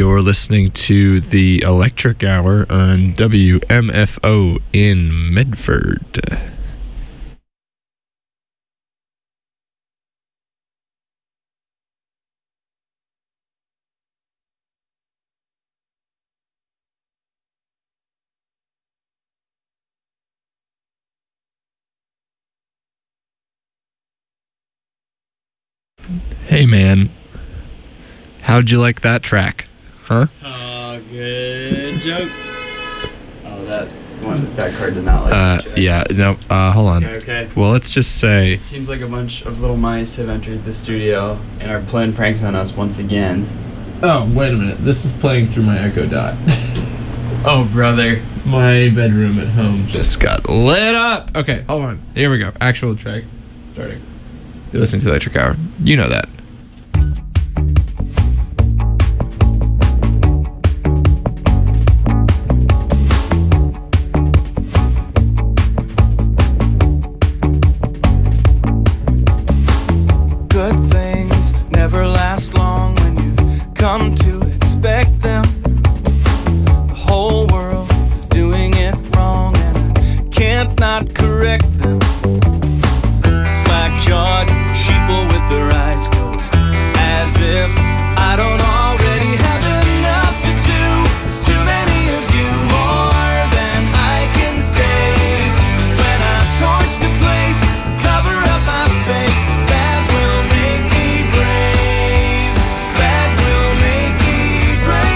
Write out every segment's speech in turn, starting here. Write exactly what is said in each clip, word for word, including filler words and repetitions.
You're listening to the Electric Hour on W M F O in Medford. Hey man, how'd you like that track? Huh? Oh, good joke. Oh, that one, that card did not like Uh, that track. yeah, no, uh, hold on. Okay, okay. Well, let's just say... It seems like a bunch of little mice have entered the studio and are playing pranks on us once again. Oh, wait a minute. This is playing through my Echo Dot. Oh, brother. My bedroom at home just got lit up. Okay, hold on. Here we go. Actual track starting. You're listening to the Electric Hour. You know that. Good things never last long when you've come to expect them. The whole world is doing it wrong and I can't not correct them. Slack-jawed sheeple with their eyes closed, as if I don't already have enough to do. There's too many of you, more than I can say. When I torch the place, cover up my face, that will make me brave. That will make me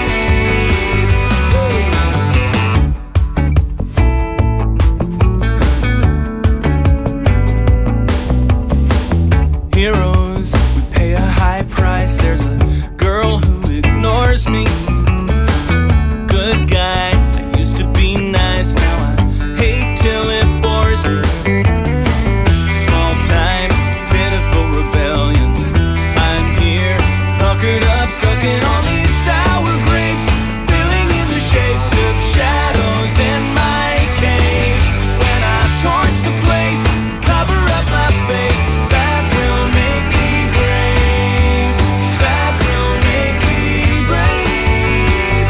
brave. Heroes, we pay a high price. There's a girl who ignores me. Good guy, I used to be nice, now I hate till it bores me. Small time, pitiful rebellions. I'm here, puckered up, sucking on these sour grapes, filling in the shapes of shadows in my cave. When I torch the place, cover up my face, that will make me brave. That will make me brave.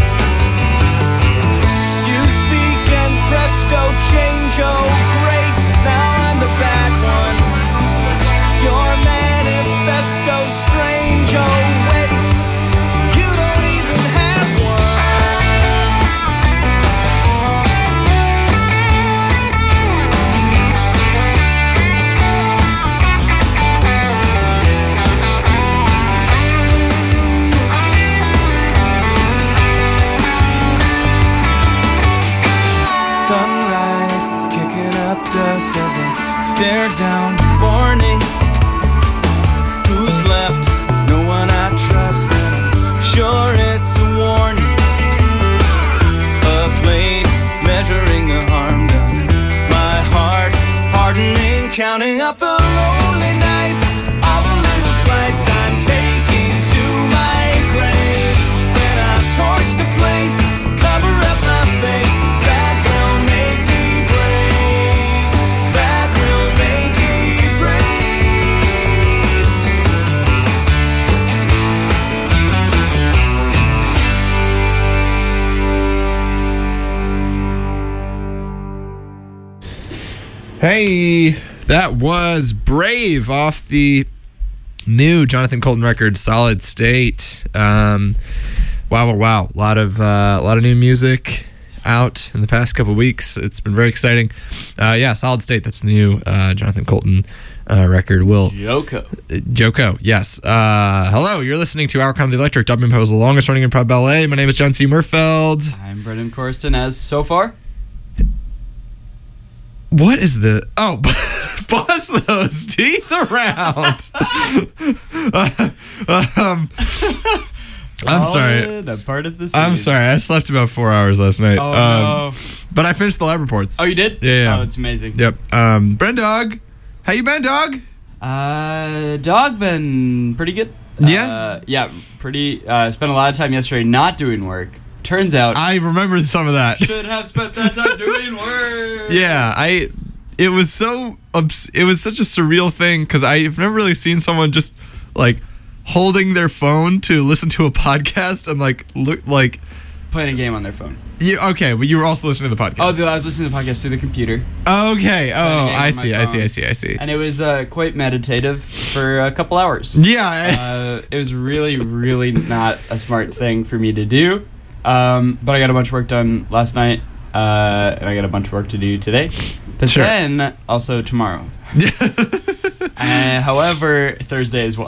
You speak and presto change, oh great, now I'm the bad one. Your manifesto strange, oh wait, you don't even have one. Sunlight is kicking up dust as I stare down the morning. Who's left? There's no one I trust, and I'm sure it's a warning. A blade measuring the harm done. My heart hardening, counting up the lonely nights, all the little slights I'm taking to my grave. When I torch the place, cover up my face, that will make me brave. That will make me brave. Hey, that was Brave off the new Jonathan Colton record, Solid State. Um, wow, wow, wow. A lot of, uh, a lot of new music out in the past couple weeks. It's been very exciting. Uh, yeah, Solid State, that's the new uh, Jonathan Colton uh, record. Will Joko. Joko, yes. Uh, hello, you're listening to Our Comedy Electric, W M P O's the longest running improv ballet. My name is John C. Murfeld. I'm Brendan Corsten, as so far. What is the... Oh, buzz those teeth around. uh, um, I'm sorry. That part of the I'm scene. sorry. I slept about four hours last night. Oh, um, no. But I finished the lab reports. Oh, you did? Yeah, yeah. Oh, that's amazing. Yep. Um, Bren Dog, how you been, dog? Uh, dog been pretty good. Yeah? Uh, yeah, pretty. Uh, spent a lot of time yesterday not doing work. Turns out I remember some of that. should have spent that time doing work. Yeah, I. It was so. Obs- it was such a surreal thing because I've never really seen someone just like holding their phone to listen to a podcast and like look like Playing a game on their phone. you okay, but you were also listening to the podcast. I was, I was listening to the podcast through the computer. Okay. Oh, game I on see. my I see. I phone. see. I see. And it was uh, quite meditative for a couple hours. Yeah. uh, it was really, really not a smart thing for me to do. Um, but I got a bunch of work done last night, uh, and I got a bunch of work to do today. But Sure. then also tomorrow. uh, however, Thursday as well.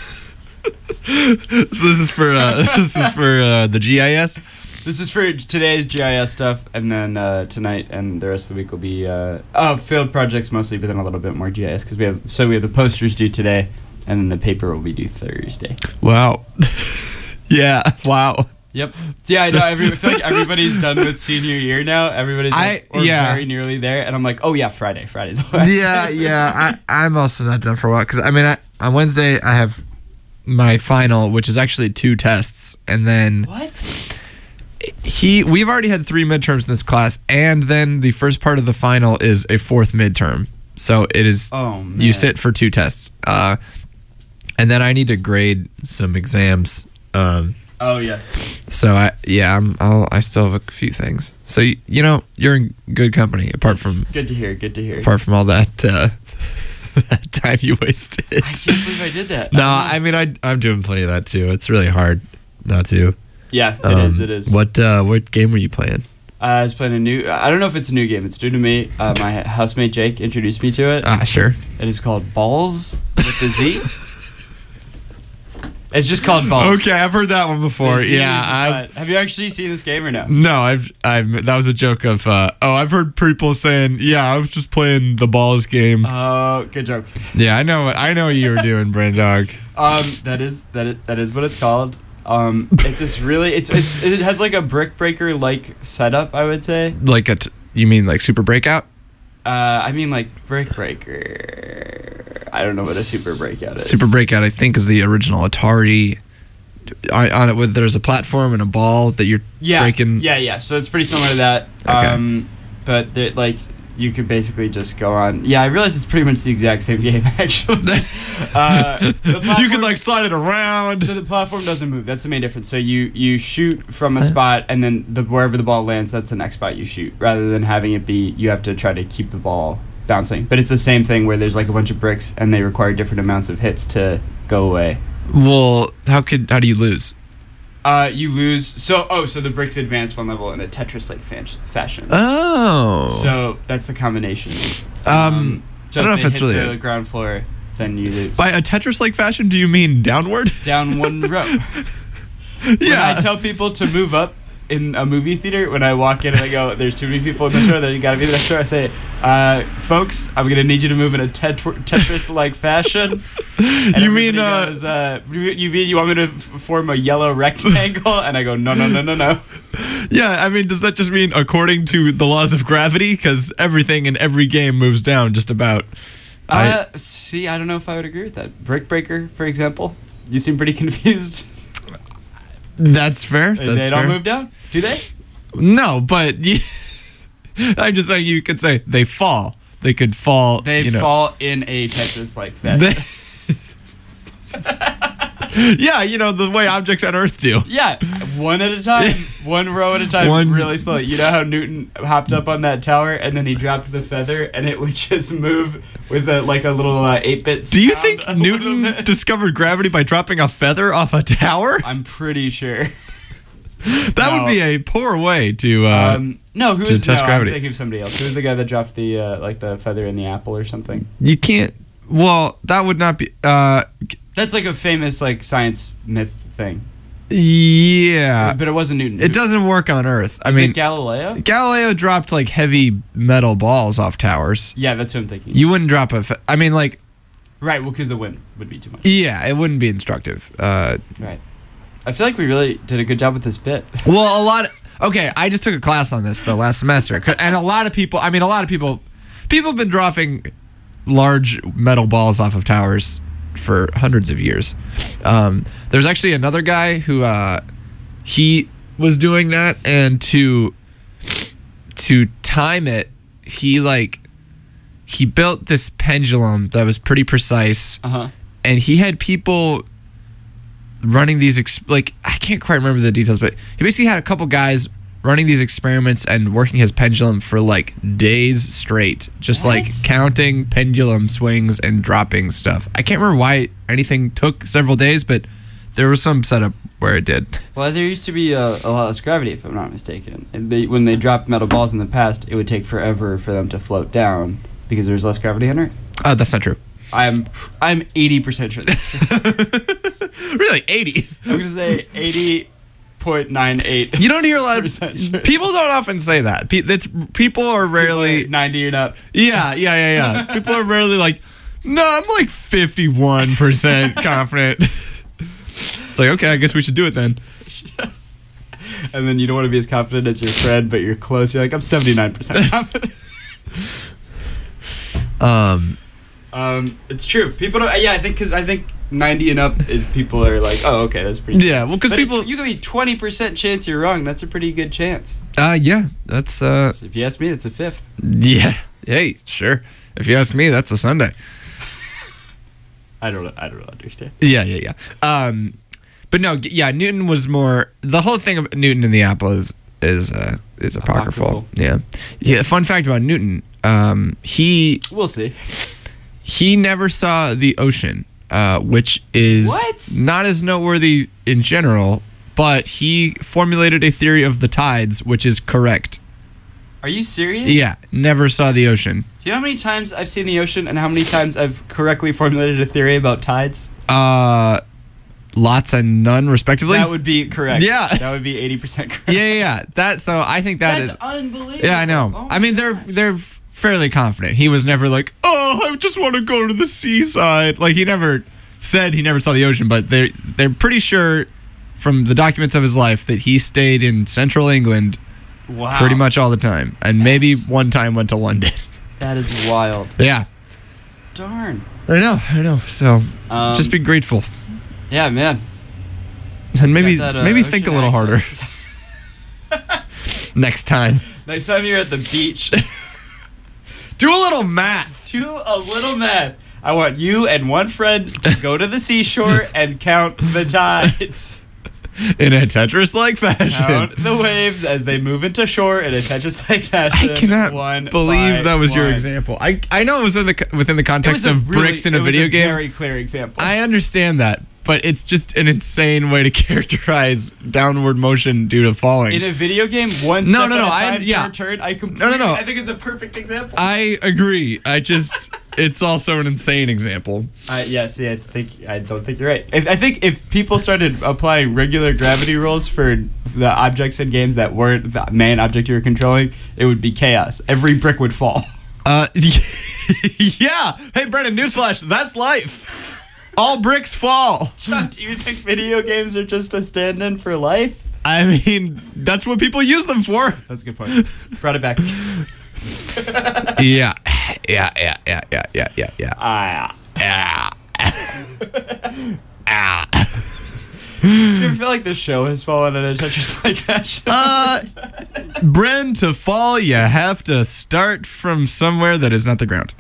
So this is for uh, this is for uh, the G I S. This is for today's G I S stuff, and then uh, tonight and the rest of the week will be uh, oh field projects mostly, but then a little bit more G I S because we have so we have the posters due today, and then the paper will be due Thursday. Wow. Yeah. Wow. Yep. Yeah, I know. Every, I feel like everybody's done with senior year now. Everybody's like, I- or yeah. very nearly there, and I'm like, oh yeah, Friday. Friday's the last. Yeah. Yeah. I I'm also not done for a while because I mean I, on Wednesday I have my final, which is actually two tests, and then What? he we've already had three midterms in this class, and then the first part of the final is a fourth midterm. So it is Oh man. you sit for two tests, uh, and then I need to grade some exams. Um, Oh yeah. so I yeah I'm I'll, I still have a few things. So you, you know you're in good company apart from Good to hear. Good to hear. apart from all that uh, that time you wasted. I can't believe I did that. No, I mean I I'm doing plenty of that too. It's really hard not to. Yeah, it Um, is. It is. What uh, what game were you playing? I was playing a new. I don't know if it's a new game. It's new to me. Uh, my housemate Jake introduced me to it. Ah, sure. It is called Balls with the Z. It's just called Balls. Okay, I've heard that one before. The Z Yeah, is a I've butt. Have you actually seen this game or no? no, I've I've that was a joke of uh, oh I've heard people saying yeah I was just playing the balls game. Oh, good joke. Yeah, I know what I know what you were doing, Brain Dog. Um, that is that is, that is what it's called. Um, it's just really it's it's it has like a brick breaker like setup. I would say. Like a t- you mean like Super Breakout? Uh, I mean like brick breaker. I don't know what a super breakout is. Super Breakout, I think, is the original Atari. I, on it, with there's a platform and a ball that you're Yeah, breaking. yeah, yeah. So it's pretty similar to that. Okay. Um, but there- like you could basically just go on. Yeah, I realize it's pretty much the exact same game actually. uh, the You platform- can like slide it around. So the platform doesn't move. That's the main difference. So you you shoot from a spot, and then the wherever the ball lands, that's the next spot you shoot. Rather than having it be, you have to try to keep the ball bouncing. But it's the same thing where there's like a bunch of bricks, and they require different amounts of hits to go away. Well, how could how do you lose? Uh, you lose. So oh, so the bricks advance one level in a Tetris-like fan- fashion. Oh. So that's the combination. Um, so I don't know if if it it's hits really the a- ground floor, then you lose. by a Tetris-like fashion, do you mean downward? Down one row. Yeah. When I tell people to move up in a movie theater, when I walk in and I go, there's too many people in this row, then you gotta be in the next row, I say, uh, folks, I'm gonna need you to move in a tet- Tetris-like fashion. And You mean, everybody uh, goes, uh, you mean you want me to f- form a yellow rectangle? And I go, no, no, no, no, no. Yeah, I mean, does that just mean according to the laws of gravity? Because everything in every game moves down just about. Uh, see, I don't know if I would agree with that. Brick Breaker, for example. You seem pretty confused. That's fair. That's they don't fair. move down, do they? No, but y- I'm just saying you could say they fall. They could fall. They you know. fall in a Tetris-like fashion. They- yeah, you know the way objects on Earth do. Yeah, one at a time, one row at a time, One- really slowly. You know how Newton hopped up on that tower and then he dropped the feather and it would just move with a like a little uh, eight-bit. Do you sound think a little Newton bit? discovered gravity by dropping a feather off a tower? I'm pretty sure. That No. would be a poor way to. Uh, um, no, who to was test no, gravity. I'm thinking of somebody else. Who was the guy that dropped the uh, like the feather in the apple or something? you can't. Well, that would not be. Uh, That's like a famous like science myth thing. yeah, But it wasn't Newton. it doesn't work on Earth. I Was mean, it Galileo? Galileo dropped like heavy metal balls off towers. Yeah, that's what I'm thinking. You wouldn't drop a. Fe- I mean, like, right, well, because the wind would be too much. yeah, it wouldn't be instructive. Uh, Right. I feel like we really did a good job with this bit. well, a lot. Of, okay, I just took a class on this the last semester, 'cause- and a lot of people. I mean, a lot of people. People have been dropping large metal balls off of towers for hundreds of years. Um, there's actually another guy who uh, he was doing that, and to to time it, he like he built this pendulum that was pretty precise, Uh huh. and he had people running these ex- like I can't quite remember the details, but he basically had a couple guys running these experiments and working his pendulum for like days straight, just What? like counting pendulum swings and dropping stuff. I can't remember why anything took several days, but there was some setup where it did. Well, there used to be a, a lot less gravity, if I'm not mistaken. And they, when they dropped metal balls in the past, it would take forever for them to float down because there was less gravity under it. Uh, that's not true. I'm I'm eighty percent sure that's true. Really, eighty. I'm gonna say eighty point nine eight. You don't hear a lot of Percent sure. people don't often say that. Pe- That's people are rarely. ninety and up. Yeah, yeah, yeah, yeah. People are rarely like, no, I'm like fifty-one percent confident. It's like, okay, I guess we should do it then. And then you don't want to be as confident as your friend, but you're close. You're like, I'm seventy-nine percent confident. Um, Um, it's true. People don't. Yeah, I think because I think ninety and up is people are like, oh, okay, that's pretty. yeah, well, because But people. if you can be twenty percent chance you're wrong. That's a pretty good chance. Uh, yeah, that's uh, So if you ask me, it's a fifth. yeah. Hey, sure. If you ask me, that's a Sunday. I don't. I don't understand. Yeah, yeah, yeah. Um, but no, g- yeah, Newton was more. The whole thing of Newton and the apple is is uh, is apocryphal. Apocryphal. Yeah, yeah. Fun fact about Newton: um, he We'll see. he never saw the ocean, uh, which is What? not as noteworthy in general. But he formulated a theory of the tides, which is correct. Are you serious? Yeah, never saw the ocean. Do you know how many times I've seen the ocean and how many times I've correctly formulated a theory about tides? Uh, lots and none, respectively. That would be correct. Yeah. That would be eighty percent correct. yeah, yeah, yeah. That so I think that That's is. unbelievable. Yeah, I know. Oh I my mean, they're God. they're fairly confident. He was never like, oh, I just want to go to the seaside. Like he never said he never saw the ocean, but they're they're pretty sure from the documents of his life that he stayed in central England Wow. pretty much all the time, and maybe That's- one time went to London. That is wild. Yeah, Darn. I know, I know. So Um, just be grateful, Yeah, man. and maybe Got that, uh, maybe ocean think a little harder accent. next time. Next time you're at the beach, Do a little math. do a little math. I want you and one friend to go to the seashore and count the tides. In a Tetris-like fashion. Count the waves as they move into shore in a Tetris-like fashion. I cannot one believe by that was your one. example. I I know it was in the co- within the It context was a of really- bricks in a it was video game. Very clear example. I understand that, but it's just an insane way to characterize downward motion due to falling. in a video game, one No, step no, no, at a I- time, yeah. turn, turn, I completely, No, no, no. I think it's a perfect example. I agree. I just it's also an insane example. I yeah, see, I think I don't think you're right. If, I think if people started applying regular gravity rules for the objects in games that weren't the main object you were controlling, it would be chaos. Every brick would fall. Uh, yeah. Hey, Brennan, newsflash. That's life. All bricks fall. John, do you think video games are just a stand-in for life? I mean, that's what people use them for. That's a good point. Brought it back. Yeah. Yeah, yeah, yeah, yeah, yeah, yeah, yeah. Ah. Yeah. Ah. Do you ever feel like the show has fallen in a Tetris-like fashion? Uh, Bren, to fall, you have to start from somewhere that is not the ground.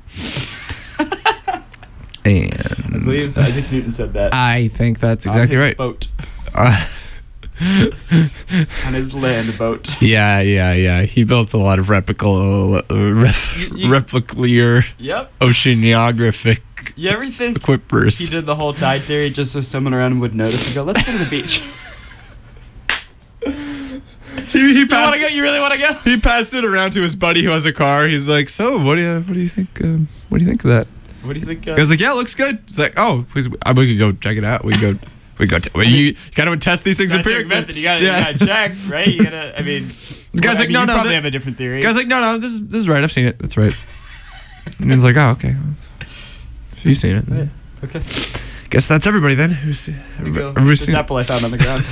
And I believe Isaac Newton said that. I think that's on exactly his right. Boat. Uh, On his land boat. yeah, yeah, yeah. He built a lot of replical, uh, ref, You- you- replicar Yep. oceanographic You ever think he equippers. did the whole tide theory just so someone around him would notice and go, let's go to the beach. He, he You want passed. to go? You really want to go? He passed it around to his buddy who has a car. He's like, "So, what do you, what do you think? Um, what do you think of that?" What do you think? Uh, I was like, "Yeah, it looks good." He's like, "Oh, please, uh, we could go check it out. We could go, we could go. T- well, you, you gotta test these things scientific empirically." method, you gotta, Yeah. you gotta check, right? You gotta, I mean, The guy's I like, mean, "No, you no, probably that- have a different theory. The guy's like, "No, no, this is this is right. I've seen it. That's right." And he's like, "Oh, okay. Well, if you've seen it, Yeah, then okay. guess that's everybody then." Who's Here we go. everybody's This seen it? apple I found on the ground.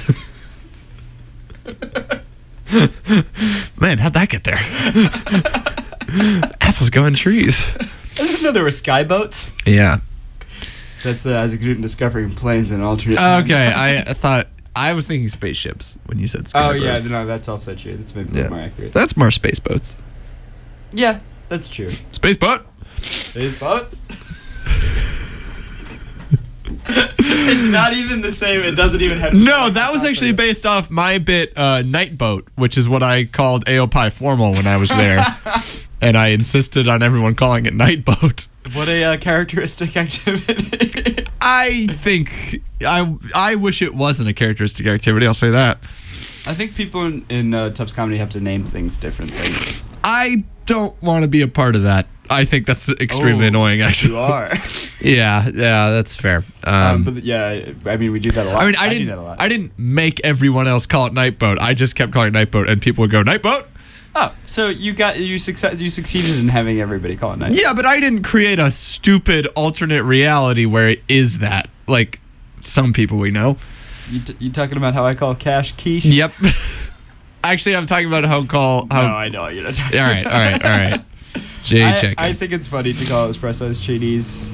Man, how'd that get there? Apples go in trees. I didn't know there were sky boats. Yeah. That's uh, Isaac Newton discovering planes in alternate. Oh, okay. I, I thought I was thinking spaceships when you said Oh yeah, skybirds. no, that's also true. That's maybe Yeah. more accurate. That's more space boats. Yeah, that's true. Space boat. These boats. It's not even the same. It doesn't even have. No, that was actually based off my bit, uh, Night Boat, which is what I called Aopai Formal when I was there. And I insisted on everyone calling it Night Boat. What a uh, characteristic activity. I think, I I wish it wasn't a characteristic activity, I'll say that. I think people in, in uh, Tubbs Comedy have to name things different things. I don't want to be a part of that. I think that's extremely Oh, annoying, actually. You are. Yeah, yeah, that's fair. Um, Um, but yeah, I mean, we do that a lot. I mean, I, do didn't. that a lot. I didn't make everyone else call it Night Boat. I just kept calling it Night Boat, and people would go Night Boat. Oh, so you got you success you succeeded in having everybody call it night. Yeah, but I didn't create a stupid alternate reality where it is that. Like some people we know. You, t- you talking about how I call cash quiche? Yep. Actually, I'm talking about how call how. No, I know you're not talking. all right, all right, all right. Jay, I, check. I think it's funny to call espressos cheaties.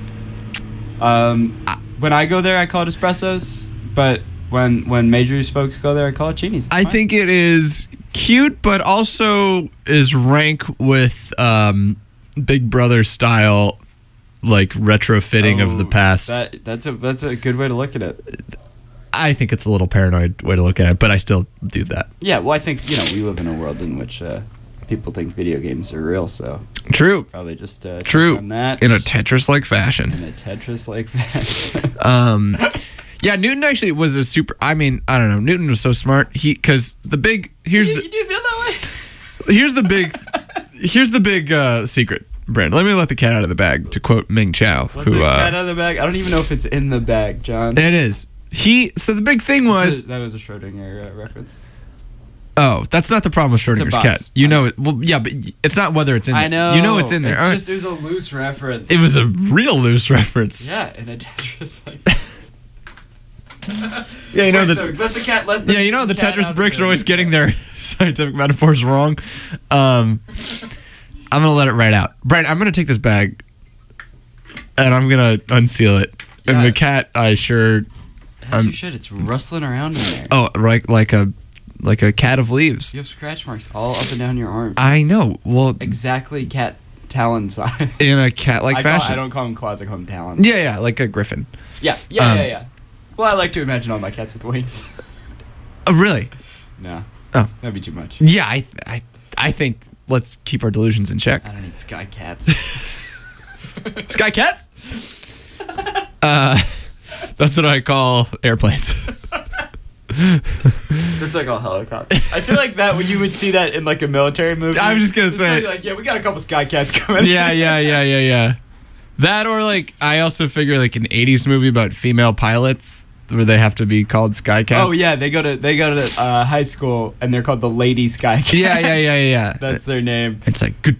Um, when I go there, I call it espressos. But when when Major's folks go there, I call it cheenies. I think it is cute, but also is rank with um, Big Brother style, like retrofitting of the past. Oh, That, that's a that's a good way to look at it. I think it's a little paranoid way to look at it, but I still do that. Yeah, well, I think you know we live in a world in which uh, people think video games are real, so True. probably just uh, check True. on that In a Tetris-like fashion. in a Tetris like that. Um, yeah, Newton actually was a super. I mean, I don't know. Newton was so smart. He because the big here's you, the you do feel that way? here's the big here's the big uh, secret. Brandon, let me let the cat out of the bag. To quote Ming Chow, Let who the uh, cat out of the bag. I don't even know if it's in the bag, John. it is. He so the big thing was That was a Schrodinger uh, reference. oh that's not the problem with Schrodinger's box. cat. You know it. Well, yeah, but it's not whether it's in. I there. know. You know it's in there. It's All right. just, it was a loose reference. It was a real loose reference. yeah, in a Tetris like. Yeah, you know Wait, the so let the cat. Let the yeah, you know the cat Tetris out bricks of are always the- getting their scientific metaphors wrong. Um, I'm gonna let it right out. Brian, I'm gonna take this bag and I'm gonna unseal it. And Yeah. the cat, I sure. As I'm- you should. It's rustling around in there. Oh, right, like a like a cat of leaves. You have scratch marks all up and down your arm. I know. Well, Exactly cat talon size. in a cat-like I, call, fashion. I don't call them claws. I call them talons. Yeah, yeah, like a griffin. Yeah, yeah, Um, yeah, yeah. Well, I like to imagine all my cats with wings. Oh, really? No. Oh. That'd be too much. Yeah, I, I, I think let's keep our delusions in check. I don't need sky cats. Sky cats? uh, that's what I call airplanes. That's like all helicopter. I feel like that when you would see that in like a military movie. I was just gonna it's say- like, like, yeah, we got a couple sky cats coming. yeah, yeah, yeah, yeah, yeah. That or like I also figure like an eighties movie about female pilots where they have to be called sky cats. Oh yeah, they go to they go to uh, high school and they're called the Lady Sky Cats. Yeah, yeah, yeah, yeah, yeah. That's their name. It's like that's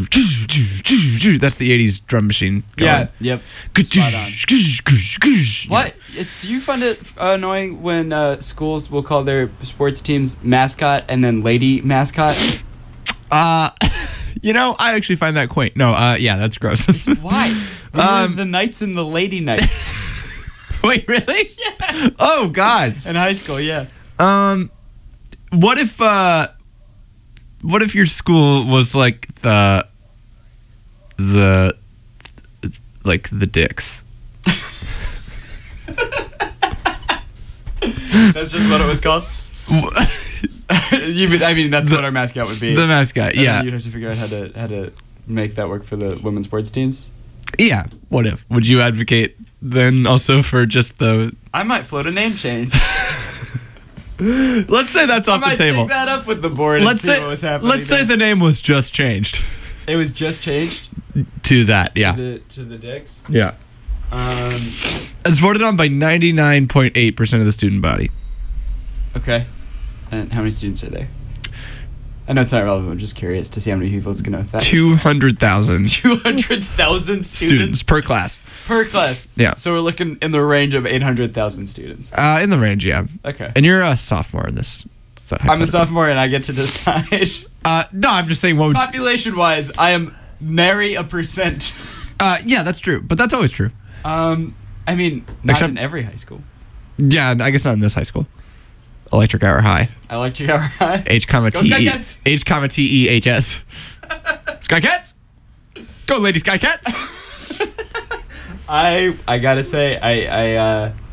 the eighties drum machine. Going. Yeah. Yep. Spot on. What? What? It- Do you find it annoying when uh, schools will call their sports teams mascot and then lady mascot? Uh, you know, I actually find that quaint. No, uh, yeah, that's gross. Why? We Um, were the Knights and the Lady Knights Wait, really? Yeah. Oh God. in high school. Yeah. Um, what if uh, what if your school was like the the like the dicks? That's just what it was called. you, mean- I mean, that's The- what our mascot would be. The mascot, And yeah, then you'd have to figure out how to how to make that work for the women's sports teams. yeah. What if? Would you advocate then also for just the? I might float a name change. Let's say that's I off the might table. take that up with the board. Let's and see say what was happening. let's say there. the name was just changed it was just changed to that. Yeah, to the to the dicks. yeah. Um. It's voted on by ninety-nine point eight percent of the student body. Okay. And how many students are there? I know it's not relevant. I'm just curious to see how many people it's going to affect. Two hundred thousand Two hundred thousand students students per class. per class. Yeah. So we're looking in the range of eight hundred thousand students. Uh, in the range, yeah. Okay. And you're a sophomore in this. so I'm a hypothetical. sophomore and I get to decide. Uh, no, I'm just saying. What would? Population wise, I am nary a percent. Uh, yeah, that's true, but that's always true. Um, I mean, not Except- in every high school. Yeah, I guess not in this high school. Electric Hour High. I like you, alright. H comma Go T E Skycats! H comma T E H S. Sky Cats. Go, lady Sky Cats. I I gotta say, I I uh,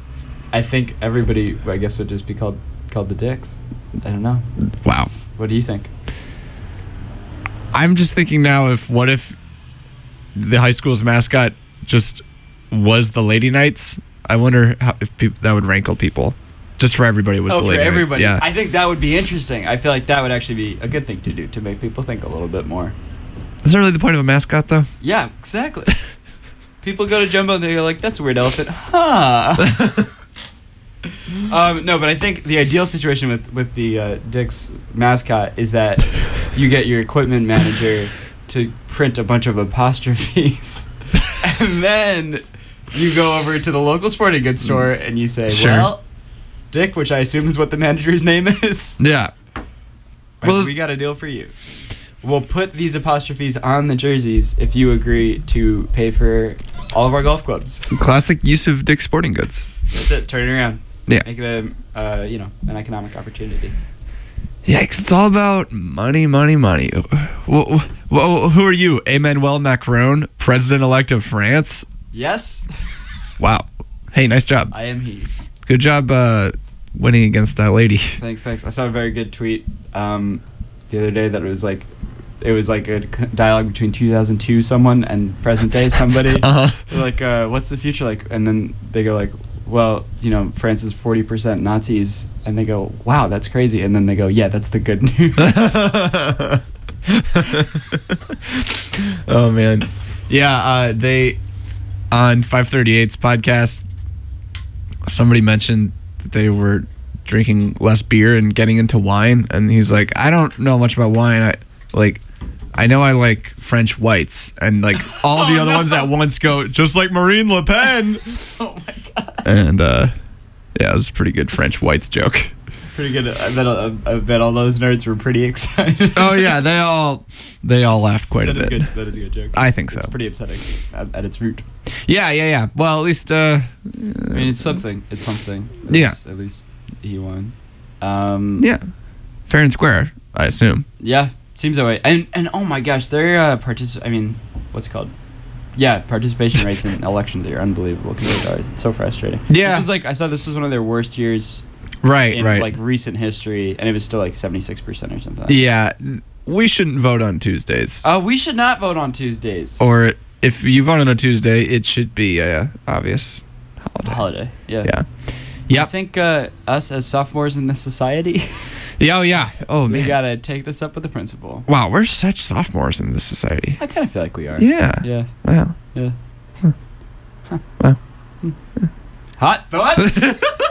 I think everybody, I guess, would just be called called the Dicks. I don't know. Wow. What do you think? I'm just thinking now, if what if the high school's mascot just was the Lady Knights? I wonder how, if peop that would rankle people. Just for everybody was oh, the Lady for Knights. everybody. Yeah. I think that would be interesting. I feel like that would actually be a good thing to do to make people think a little bit more. Is that really the point of a mascot, though? Yeah, exactly. People go to Jumbo and they go like, "That's a weird elephant," huh? um, no, but I think the ideal situation with with the uh, Dick's mascot is that you get your equipment manager to print a bunch of apostrophes, and then you go over to the local sporting goods store and you say, Sure. "Well, Dick," which I assume is what the manager's name is. Yeah. Well, we got a deal for you. We'll put these apostrophes on the jerseys if you agree to pay for all of our golf clubs. Classic use of Dick's Sporting Goods. That's it. Turn it around. Yeah. Make it a, uh, you know, an economic opportunity. Yeah, 'cause it's all about money, money, money. Wh- wh- wh- Who are you? Emmanuel Macron, president-elect of France? Yes, Wow. Hey, nice job. I am he. Good job uh, winning against that lady. Thanks, thanks. I saw a very good tweet um, the other day that was like, it was like a c- dialogue between two thousand two someone and present day somebody. Uh-huh. They're like, uh, what's the future like? And then they go like, well, you know, France is forty percent Nazis. And they go, wow, that's crazy. And then they go, yeah, that's the good news. Oh, man. Yeah, uh, they, on five thirty-eight's podcast, somebody mentioned that they were drinking less beer and getting into wine. And he's like, I don't know much about wine. I like... I know I like French whites, and like all the Oh, other no. ones at once go, just like Marine Le Pen. Oh my god. And uh, yeah, it was a pretty good French whites joke. Pretty good. I bet, uh, I bet all those nerds were pretty excited. Oh yeah, they all they all laughed quite That a is bit. good. That is a good joke. I think so. It's pretty upsetting at, at its root. Yeah, yeah, yeah. Well, at least uh, I mean, it's something. It's something. At Yeah. least- At least he won. Um, yeah, fair and square, I assume. Yeah. Seems that way. And and oh my gosh, their uh, partic- I mean, what's it called? Yeah, participation rates in elections are unbelievable compared to ours. It's so frustrating. Yeah. This was like I saw this was one of their worst years Right, in right. like recent history, and it was still like seventy-six percent or something. Yeah, we shouldn't vote on Tuesdays. Uh, we should not vote on Tuesdays. Or if you vote on a Tuesday, it should be a obvious holiday. holiday. Yeah. Yeah. I Yep. think uh, us as sophomores in this society, Yeah, oh yeah. Oh we man. gotta take this up with the principal. Wow, we're such sophomores in this society. I kind of feel like we are. Yeah. Yeah. Wow. Yeah. Wow. Hot thoughts.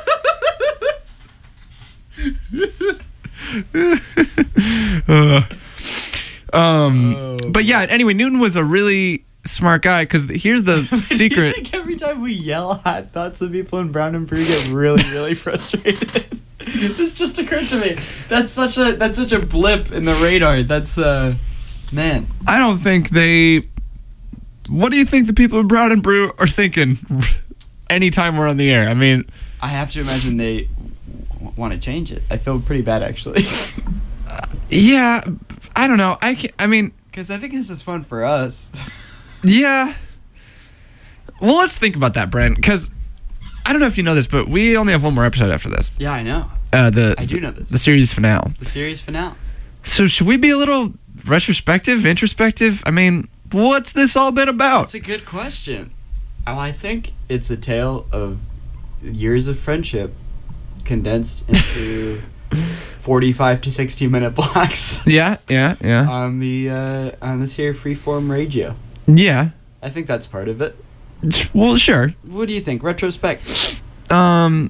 Uh, um, Oh, but yeah. Anyway, Newton was a really smart guy because here's the I secret. think every time we yell hot thoughts, the people in Brown and Brew get really, really frustrated. This just occurred to me. That's such a that's such a blip in the radar. That's uh, man. I don't think they. What do you think the people in Brown and Brew are thinking? Anytime we're on the air, I mean, I have to imagine they w- want to change it. I feel pretty bad actually, yeah. I don't know. I can I mean, because I think this is fun for us. yeah. Well, let's think about that, Brent, because I don't know if you know this, but we only have one more episode after this. Yeah, I know. Uh, the I do know this. the series finale. The series finale. So should we be a little retrospective, introspective? I mean, what's this all been about? That's a good question. Oh, I think it's a tale of years of friendship condensed into forty-five to sixty minute blocks Yeah, yeah, yeah, on the uh, on this here freeform radio. yeah. I think that's part of it. Well, sure. What do you think? Retrospect. Um.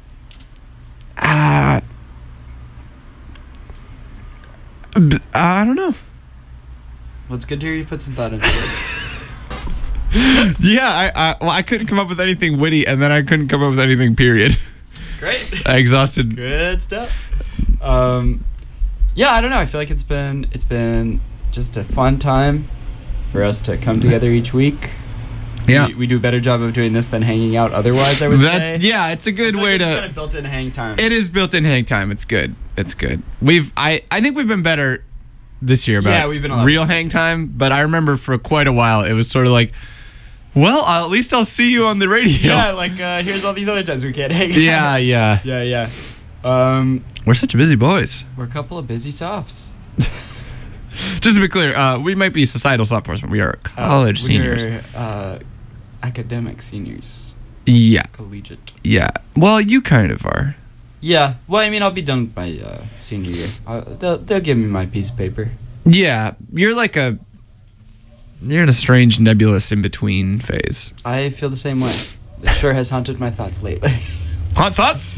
Uh, b- I don't know. Well, it's good to hear you put some thought into it. Yeah, I, I well, I couldn't come up with anything witty, and then I couldn't come up with anything. Period. Great. I exhausted. Good stuff. Um, yeah, I don't know. I feel like it's been it's been just a fun time for us to come together each week. Yeah. we, we do a better job of doing this than hanging out otherwise. I would That's say. yeah. It's a good I feel like way it's to. kind of built-in hang time. It is built-in hang time. It's good. It's good. We've I I think we've been better this year about Yeah, we've been a lot real better hang this year. time. But I remember for quite a while it was sort of like Well, uh, at least I'll see you on the radio. Yeah, like uh, here's all these other times we can't hang out. yeah, yeah. Yeah, yeah. Um, We're such busy boys. we're a couple of busy softs. Just to be clear, uh, we might be societal sophomores, but we are college Uh, seniors. We're uh, academic seniors. Yeah, Collegiate. yeah. Well, you kind of are. Yeah. Well, I mean, I'll be done with my uh, senior year. Uh, they'll, they'll give me my piece of paper. Yeah, you're like a. You're in a strange nebulous in between phase. I feel the same way. It sure has haunted my thoughts lately. Hot thoughts?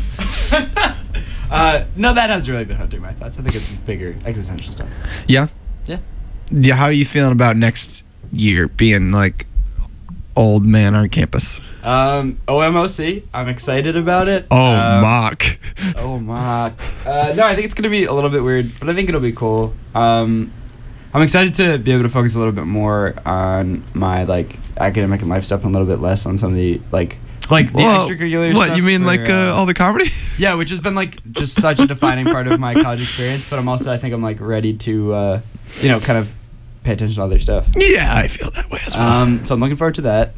uh, no, that has really been haunting my thoughts. I think it's bigger existential stuff. Yeah. Yeah. Yeah. How are you feeling about next year being like old man on campus? Um, O M O C. I'm excited about it. Oh, um, mock. Oh my. Uh, no, I think it's gonna be a little bit weird, but I think it'll be cool. Um, I'm excited to be able to focus a little bit more on my like academic and life stuff, and a little bit less on some of the like like the Well, extracurricular what stuff. you mean, for, like uh, all the comedy? Yeah, which has been like just such a defining part of my college experience. But I'm also I think I'm like ready to uh, you know kind of pay attention to other stuff. Yeah, I feel that way as well. Um, so I'm looking forward to that.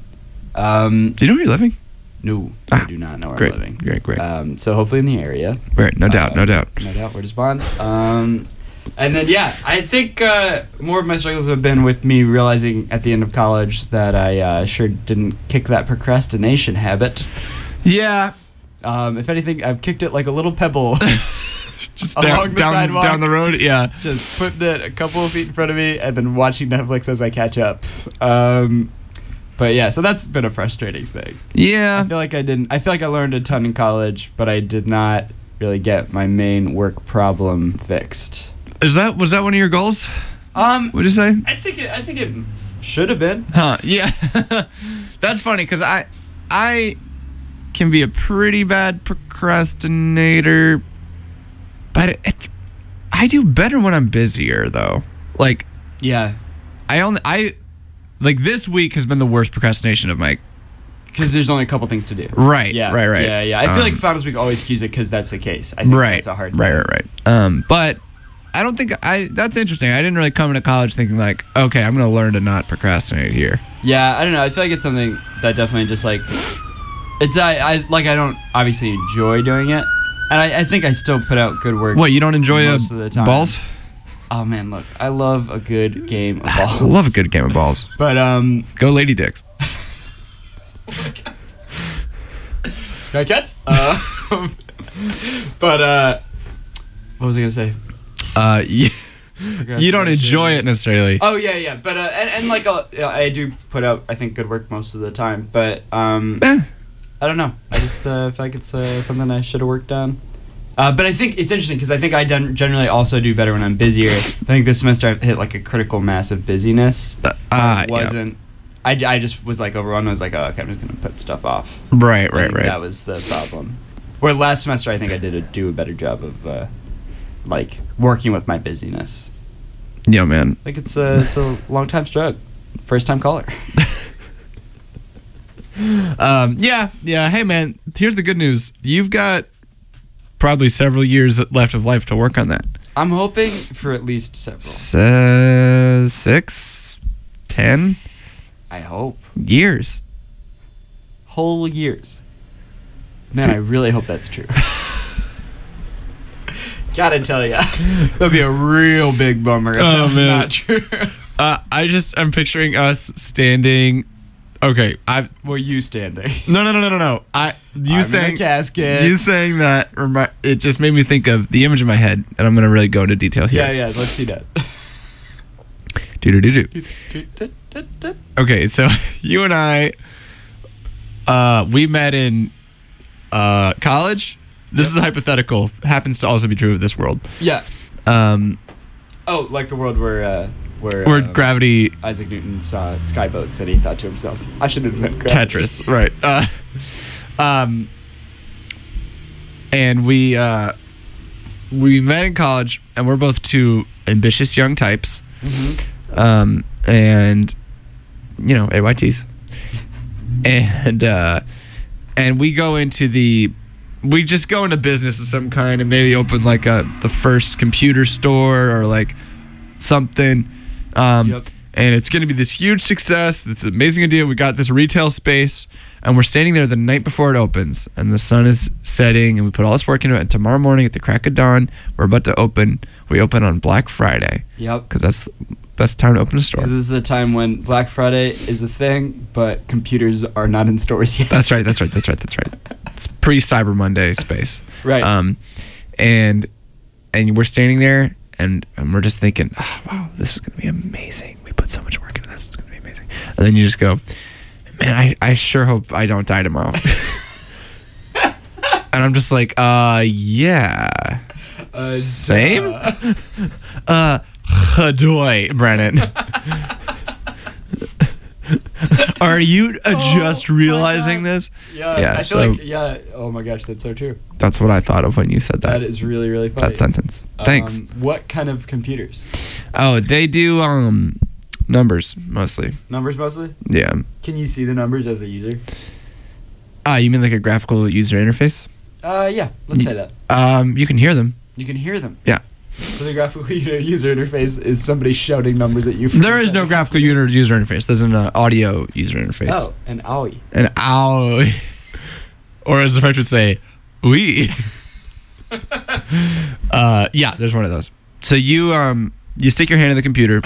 Um, Do you know where you're living? no, Ah, I do not know where Great, I'm living. great, great. Um, so hopefully in the area. Right, no doubt, uh, no doubt. No doubt, where to spawn. Um, and then yeah, I think uh, more of my struggles have been with me realizing at the end of college that I uh, sure didn't kick that procrastination habit. Yeah, Um, if anything, I've kicked it like a little pebble, just Along down, the down, sidewalk. down the road. Yeah, just putting it a couple of feet in front of me, and then watching Netflix as I catch up. Um, but yeah, so that's been a frustrating thing. I yeah. feel like I didn't. I feel like I learned a ton in college, but I did not really get my main work problem fixed. Is that was that one of your goals? Um, What'd you say? I think it, I think it should have been. Huh? Yeah. That's funny because I, I, can be a pretty bad procrastinator, but it, it, I do better when I'm busier though. Like Yeah, I only I, like this week has been the worst procrastination of my. because there's only a couple things to do. Right. Yeah. Right. Right. Yeah. Yeah. I feel Um, like Founders Week always cues it because that's the case. I think Right. That's a hard. Right. thing. Right. Right. Um, but. I don't think I. That's interesting. I didn't really come into college thinking like, okay, I'm gonna learn to not procrastinate here. Yeah. I don't know. I feel like it's something that definitely just like it's I, I like I don't obviously enjoy doing it, and I, I think I still put out good work. What, you don't enjoy uh, most of the time. balls? Oh man, look, I love a good game of I balls. love a good game of balls. But um, Go Lady Dicks. Sky Cats. Uh, but uh, what was I gonna say? Uh, you, you don't enjoy it necessarily. Oh yeah, yeah, but uh, and, and like uh, yeah, I do put out I think good work most of the time, but um, Eh. I don't know. I just uh, feel like it's uh, something I should have worked on. Uh, but I think it's interesting because I think I gen- generally also do better when I'm busier. I think this semester I've hit like a critical mass of busyness. Uh, uh, It wasn't. I, I just was like overwhelmed. I was like, oh, okay, I'm just gonna put stuff off. yeah. Right, I right, think right. That was the problem. Where last semester I think I did a, do a better job of uh, like working with my busyness. Yo, man. Like it's a it's a long time struggle. First time caller. Um, yeah, yeah. Hey, man. Here's the good news. You've got probably several years left of life to work on that. I'm hoping for at least several. Se- six, ten I hope years. whole years. Man, I really hope that's true. Gotta tell ya, that'd be a real big bummer if Oh, that was man. not true. Uh, I just I'm picturing us standing. Okay, I Well, you standing. no no no no no no. I you I'm saying in a casket. you saying that remi- it just made me think of the image in my head, and I'm gonna really go into detail here. Yeah, yeah. Let's see that. Do do do do. Okay, so you and I, uh, we met in uh, college. This is a hypothetical. Happens to also be true of this world. Yeah. Um, Oh, like the world where uh, where where um, gravity Isaac Newton saw skyboats and he thought to himself, "I should invent gravity." Tetris, right? Uh, um, and we uh, we met in college, and we're both two ambitious young types, Mhm. um, and you know A Y Ts, and uh, and we go into the. We just go into business of some kind and maybe open like a the first computer store or like something. Um, Yep. and it's going to be this huge success. This amazing idea. We got this retail space, and we're standing there the night before it opens, and the sun is setting, and we put all this work into it. And tomorrow morning at the crack of dawn, we're about to open. We open on Black Friday Yep. because that's the best time to open a store. Because this is a time when Black Friday is a thing, but computers are not in stores yet. That's right. That's right. That's right. That's right. It's pre Cyber Monday space. Right. Um, and and we're standing there, and, and we're just thinking, oh, wow, this is gonna be amazing. We put so much work into this. It's gonna be amazing. And then you just go, man, I, I sure hope I don't die tomorrow. And I'm just like, uh, yeah, Uh, same. duh. Uh, Hadoy, Brennan. Are you uh, Oh, just my realizing God. this? Yeah, Yeah, I feel so- like, yeah, oh my gosh, that's so true. That's what I thought of when you said that. That is really, really funny. that sentence. Thanks. Um, what kind of computers? Oh, they do um numbers mostly. Numbers mostly? Yeah. Can you see the numbers as a user? Ah, you mean like a graphical user interface? Uh, yeah, let's say that. Um, you can hear them. You can hear them. Yeah. So the graphical user interface is somebody shouting numbers at you. from There is inside no the graphical computer. user user interface. There's an uh, audio user interface. Oh, an O I. An ow. Or as the French would say, oui. uh, yeah, there's one of those. So you um you stick your hand in the computer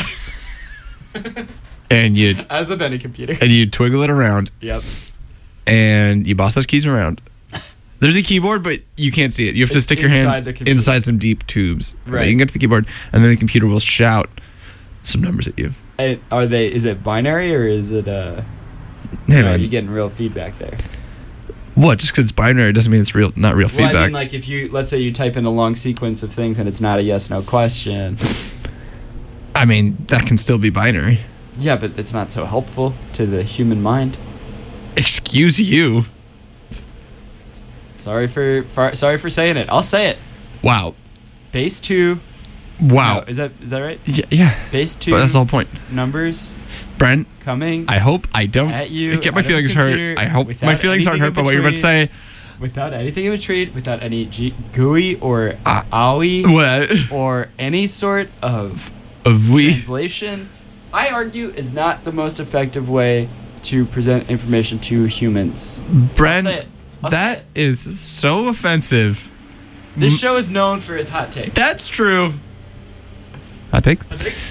and you As with any computer. and you twiggle it around Yep. and you boss those keys around. There's a keyboard, but you can't see it. You have to It's stick your inside hands the computer. inside some deep tubes. Right. You can get to the keyboard, and then the computer will shout some numbers at you. And are they? Is it binary or is it? Uh, Hey, you know, man. are you getting real feedback there? What? Just because it's binary doesn't mean it's real, not real Well, feedback. I mean, like if you let's say you type in a long sequence of things and it's not a yes/no question. I mean, that can still be binary. Yeah, but it's not so helpful to the human mind. Excuse you. Sorry for, for sorry for saying it. I'll say it. Wow. Base two. Wow. No, is that is that right? Yeah, yeah. Base two. But that's the whole point. Numbers Brent, coming I hope I don't at you. get my out of the feelings hurt. computer I hope without my feelings aren't anything hurt in by what you're about to between, say. Without anything in between, without any G- G U I or Ah. A U I What? or any sort of Of we. translation, I argue is not the most effective way to present information to humans. Brent, I'll say it. I'll say that it. is so offensive. This show is known for its hot take. That's true. Hot takes?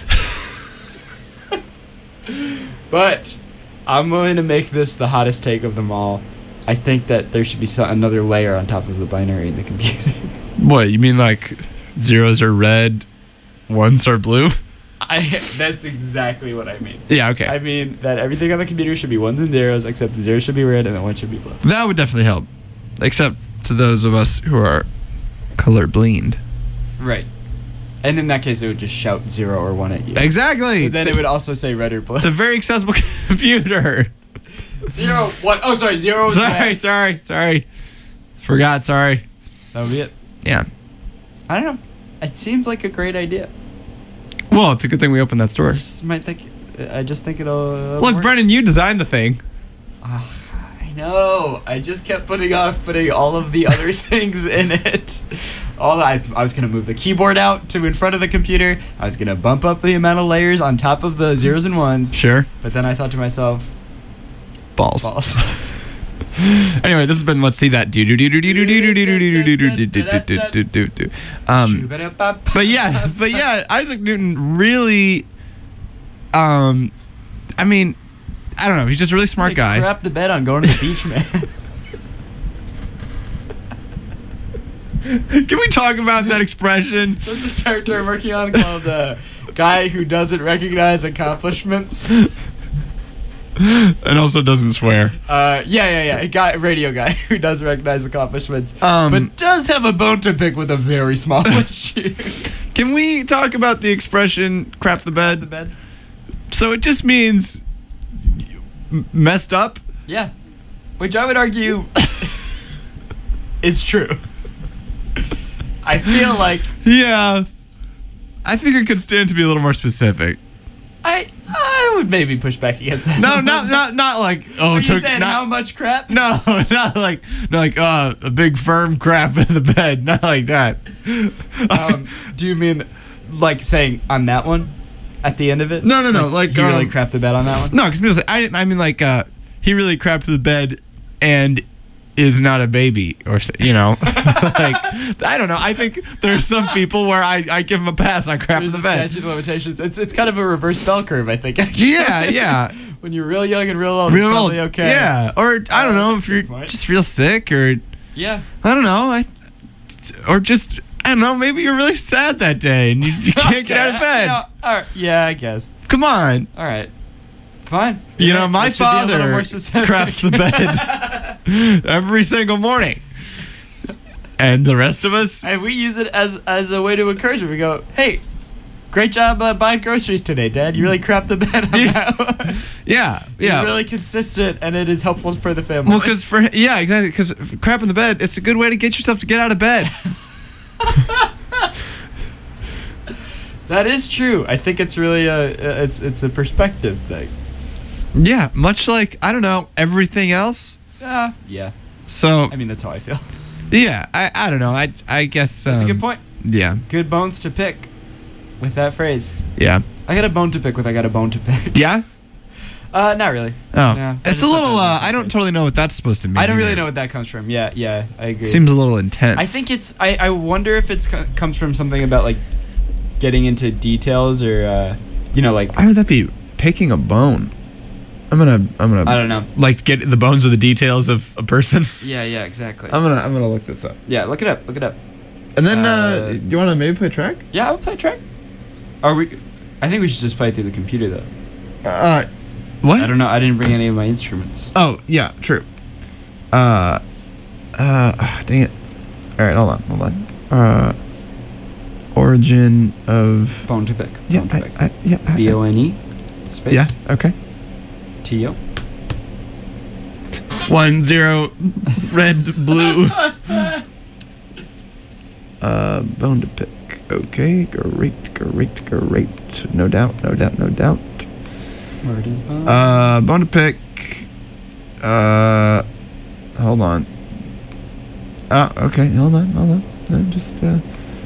But I'm willing to make this the hottest take of them all. I think that there should be some, another layer on top of the binary in the computer. What, you mean like zeros are red, ones are blue? I that's exactly what I mean. Yeah, okay. I mean that everything on the computer should be ones and zeros, except the zero should be red and the one should be blue. That would definitely help. Except to those of us who are colorblind. Right. And in that case, it would just shout zero or one at you. Exactly. But then it would also say red or blue. It's a very accessible computer. Zero, one. Oh, sorry, zero. is Sorry, red. sorry, sorry. Forgot, sorry. That would be it. Yeah. I don't know. It seems like a great idea. Well, it's a good thing we opened that store. I just might think. I just think it'll. Uh, Look, work. Brennan, you designed the thing. I know. I just kept putting off putting all of the other things in it. All I, I was gonna move the keyboard out to in front of the computer. I was gonna bump up the amount of layers on top of the zeros and ones. Sure. But then I thought to myself, Balls. balls. Anyway, this has been Let's See That. Do do do do do do do do do do do do do do do do do. Um, but yeah, but yeah, Isaac Newton really. Um, I mean, I don't know. He's just a really smart Like, guy. Crap the bed on going to the beach, man. Can we talk about that expression? There's a character I'm working on called uh, Guy Who Doesn't Recognize Accomplishments. And also doesn't swear. Uh, yeah, yeah, yeah. A guy, radio guy who does recognize accomplishments, Um, but does have a bone to pick with a very small issue. Can we talk about the expression "crap the bed"? The bed. So it just means m- messed up. Yeah, which I would argue is true. I feel like Yeah, I think it could stand to be a little more specific. I I would maybe push back against that. No, not not not like oh, Are you took saying not, how much crap? no, not like not like uh, a big firm crap in the bed. Not like that. Um, do you mean like saying on that one? at the end of it? No, no, no, like, he really um, crapped the bed on that one. No, because people say, I, I mean, like, uh, he really crapped the bed and is not a baby, or, you know. Like, I don't know. I think there's some people where I, I give them a pass on crapping There's the a bed. statute of limitations. It's it's kind of a reverse bell curve, I think. Actually. Yeah, yeah. When you're real young and real old, Real it's old. probably okay. Yeah. Or, I don't Uh, know, that's if a you're good point. just real sick, or, Yeah. I don't know. I, or just, I don't know, maybe you're really sad that day and you, you can't get out of Okay, bed. you know, all right. Yeah, I guess. Come on. All right. Fine. You You're know, right. my I should be a little father more specific. craps the bed every single morning. And the rest of us, And we use it as as a way to encourage him. We go, hey, great job uh, buying groceries today, Dad. You really crapped the bed on Yeah. that. yeah, You're yeah. really consistent, and it is helpful for the family. Well, because for yeah, exactly. Because crap in the bed, it's a good way to get yourself to get out of bed. that is true. I think it's really a it's it's a perspective thing. Yeah, much like I don't know everything else. Uh, yeah. So I mean, that's how I feel. yeah, I I don't know. I I guess That's um, a good point. Yeah, Good bones to pick with that phrase. yeah, I got a bone to pick with I got a bone to pick. yeah. Uh, not really. Oh, Yeah, I it's just a thought little. that Uh, was I don't good. totally know what that's supposed to mean. I don't really either. know what that comes from. Yeah, yeah, I agree. Seems a little intense. I think it's. I, I wonder if it's co- comes from something about like getting into details or uh, you know like Why would that be? Picking a bone. I'm gonna. I'm gonna. I don't know. Like get the bones of the details of a person. Yeah, yeah, exactly. I'm gonna. I'm gonna look this up. yeah, look it up. Look it up. And then, uh, Uh, do you want to maybe play a track? Yeah, I'll play a track. Are we? I think we should just play it through the computer though. Uh, what? I don't know. I didn't bring any of my instruments. Oh, yeah, true. Uh, uh, ah, dang it. All right, hold on, hold on. Uh, origin of. Bone to pick. Yeah, Bone to I, pick. I, yeah. I- B O N E space. Yeah. Okay. T O. One zero, red, blue. Uh, bone to pick. Okay, great, great, great. No doubt, no doubt, no doubt. Where it is bone. Uh, bone to pick. Uh, hold on. Oh, okay, hold on, hold on. I'm just, uh,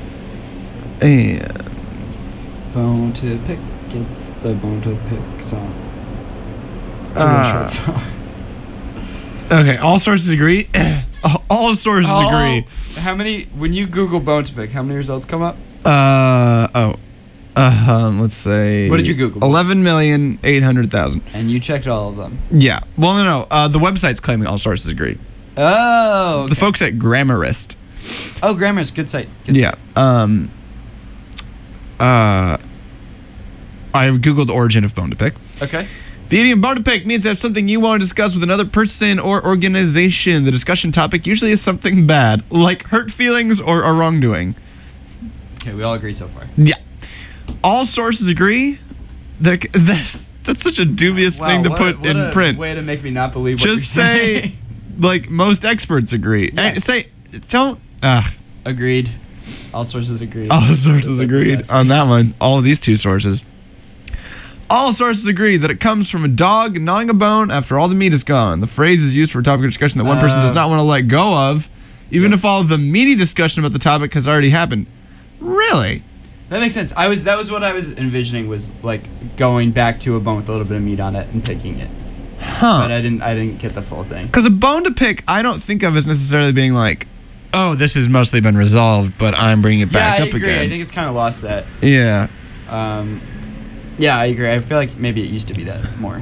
and, Bone to pick. It's the Bone to pick song. It's a Ah. real short song. okay, all sources agree. all sources Oh, agree. How many? When you Google bone to pick, how many results come up? Uh, oh. Uh, um, let's say. What did you Google? Eleven million eight hundred thousand. And you checked all of them. Yeah. Well, no, no. Uh, the website's claiming all sources agree. Oh. The folks at Grammarist. Oh, Grammar's good site. Good Yeah. Um. Uh. I've googled origin of bone to pick. Site. Okay. The idiom bone to pick means to have something you want to discuss with another person or organization. The discussion topic usually is something bad, like hurt feelings or a wrongdoing. Okay, we all agree so far. Yeah. All sources agree. That that's that's such a dubious thing to what put a, what in a print. Way to make me not believe what Just you're say, saying. like most experts agree. Yeah. Eh, say don't. Uh, Agreed. All sources agree. all sources That's agreed bad. on that one. All of these two sources. All sources agree that it comes from a dog gnawing a bone after all the meat is gone. The phrase is used for a topic of discussion that one person does Uh, not want to let go of, even Yep. if all of the meaty discussion about the topic has already happened. Really? That makes sense. I was that was what I was envisioning was like going back to a bone with a little bit of meat on it and picking it. But Huh. I didn't I didn't get the full thing. Because a bone to pick, I don't think of as necessarily being like, oh, this has mostly been resolved, but I'm bringing it back yeah, I up agree. again. I think it's kind of lost that. yeah. Um, yeah, I agree. I feel like maybe it used to be that more.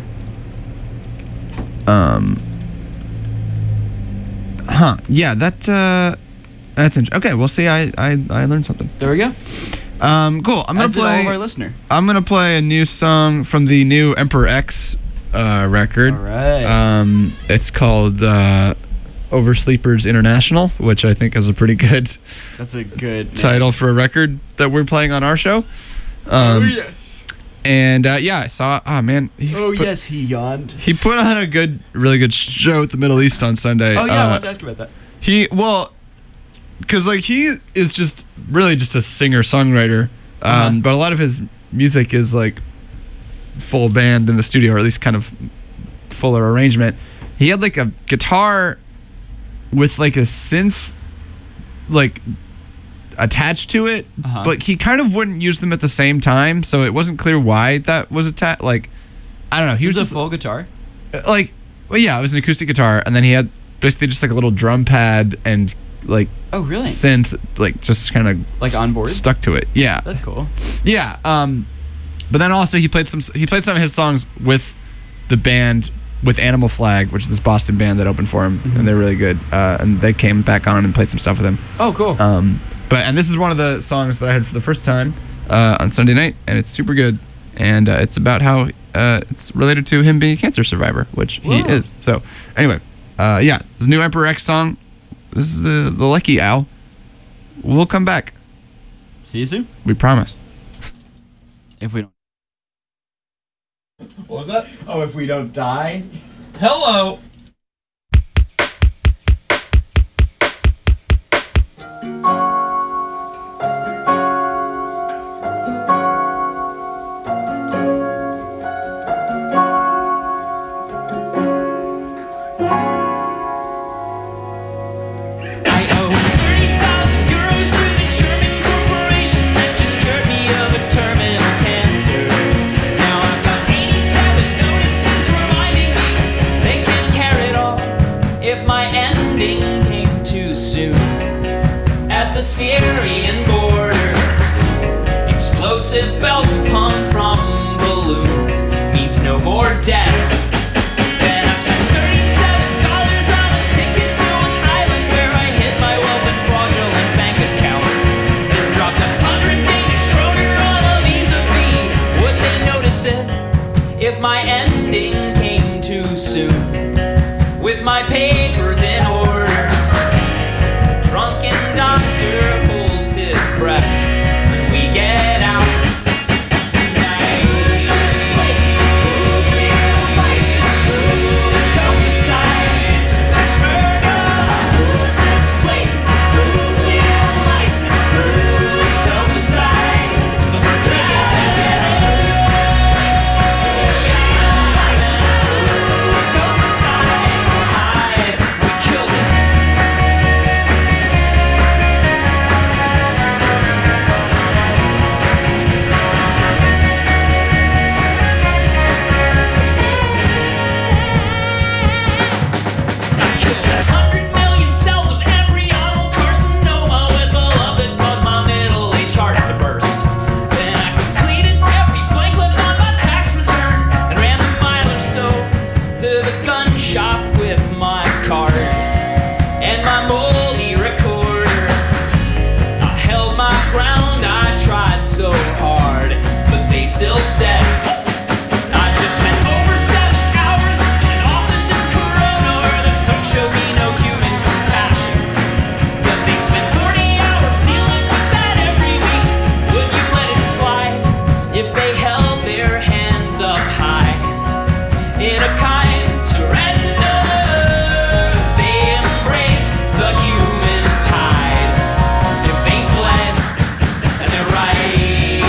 Um. Huh. Yeah. That. Uh. That's interesting. Okay. Well, see, I, I I learned something. There we go. Um. Cool. I'm gonna As did all play. of our listener. I'm gonna play a new song from the new Emperor X uh, record. All right. Um. It's called uh, Oversleepers International, which I think is a pretty good That's a good name. title for a record that we're playing on our show. Um, oh yes. And uh, yeah, I saw. Oh man. He Oh put, yes, he yawned. He put on a good, really good show at the Middle East on Sunday. Oh yeah, Uh, let's ask about that. He well, because like he is just really just a singer songwriter, um, Uh-huh. but a lot of his music is like full band in the studio, or at least kind of fuller arrangement. He had like a guitar with like a synth, like attached to it, Uh-huh. but he kind of wouldn't use them at the same time, so it wasn't clear why that was attached. Like, I don't know. He It was, was just a full guitar. like, well, yeah, it was an acoustic guitar, and then he had basically just like a little drum pad and like Oh, really? synth, like just kind of Like onboard? stuck to it. Yeah, That's cool. yeah. Um, but then also he played some he played some of his songs with the band with Animal Flag, which is this Boston band that opened for him, Mm-hmm. and they're really good. Uh, and they came back on and played some stuff with him. Oh, cool. Um, but and this is one of the songs that I heard for the first time uh, on Sunday night, and it's super good. And uh, it's about how uh, it's related to him being a cancer survivor, which he Whoa. is. So anyway, uh, yeah, this new Emperor X song. This is the the Lucky Owl. We'll come back. See you soon. We promise. If we don't. What was that? Oh, if we don't die. Hello. I owe thirty thousand euros to the German corporation that just cured me of a terminal cancer. Now I've got eighty-seven notices reminding me they can care it all if my ending came too soon. At the Syrian border, explosive belts hung from balloons means no more death. Then I spent thirty-seven dollars on a ticket to an island where I hid my wealth in fraudulent bank accounts. Then dropped a hundred Danish kroner on a visa fee. Would they notice it if my ending came too soon? With my papers in order, drunken doctor holds his breath when we get out. Still said I just spent over seven hours in an office in Corona where the cook showed me no human compassion. But they spent forty hours dealing with that every week. Would you let it slide if they held their hands up high in a kind surrender? They embraced the human tide. If they bled and they're right.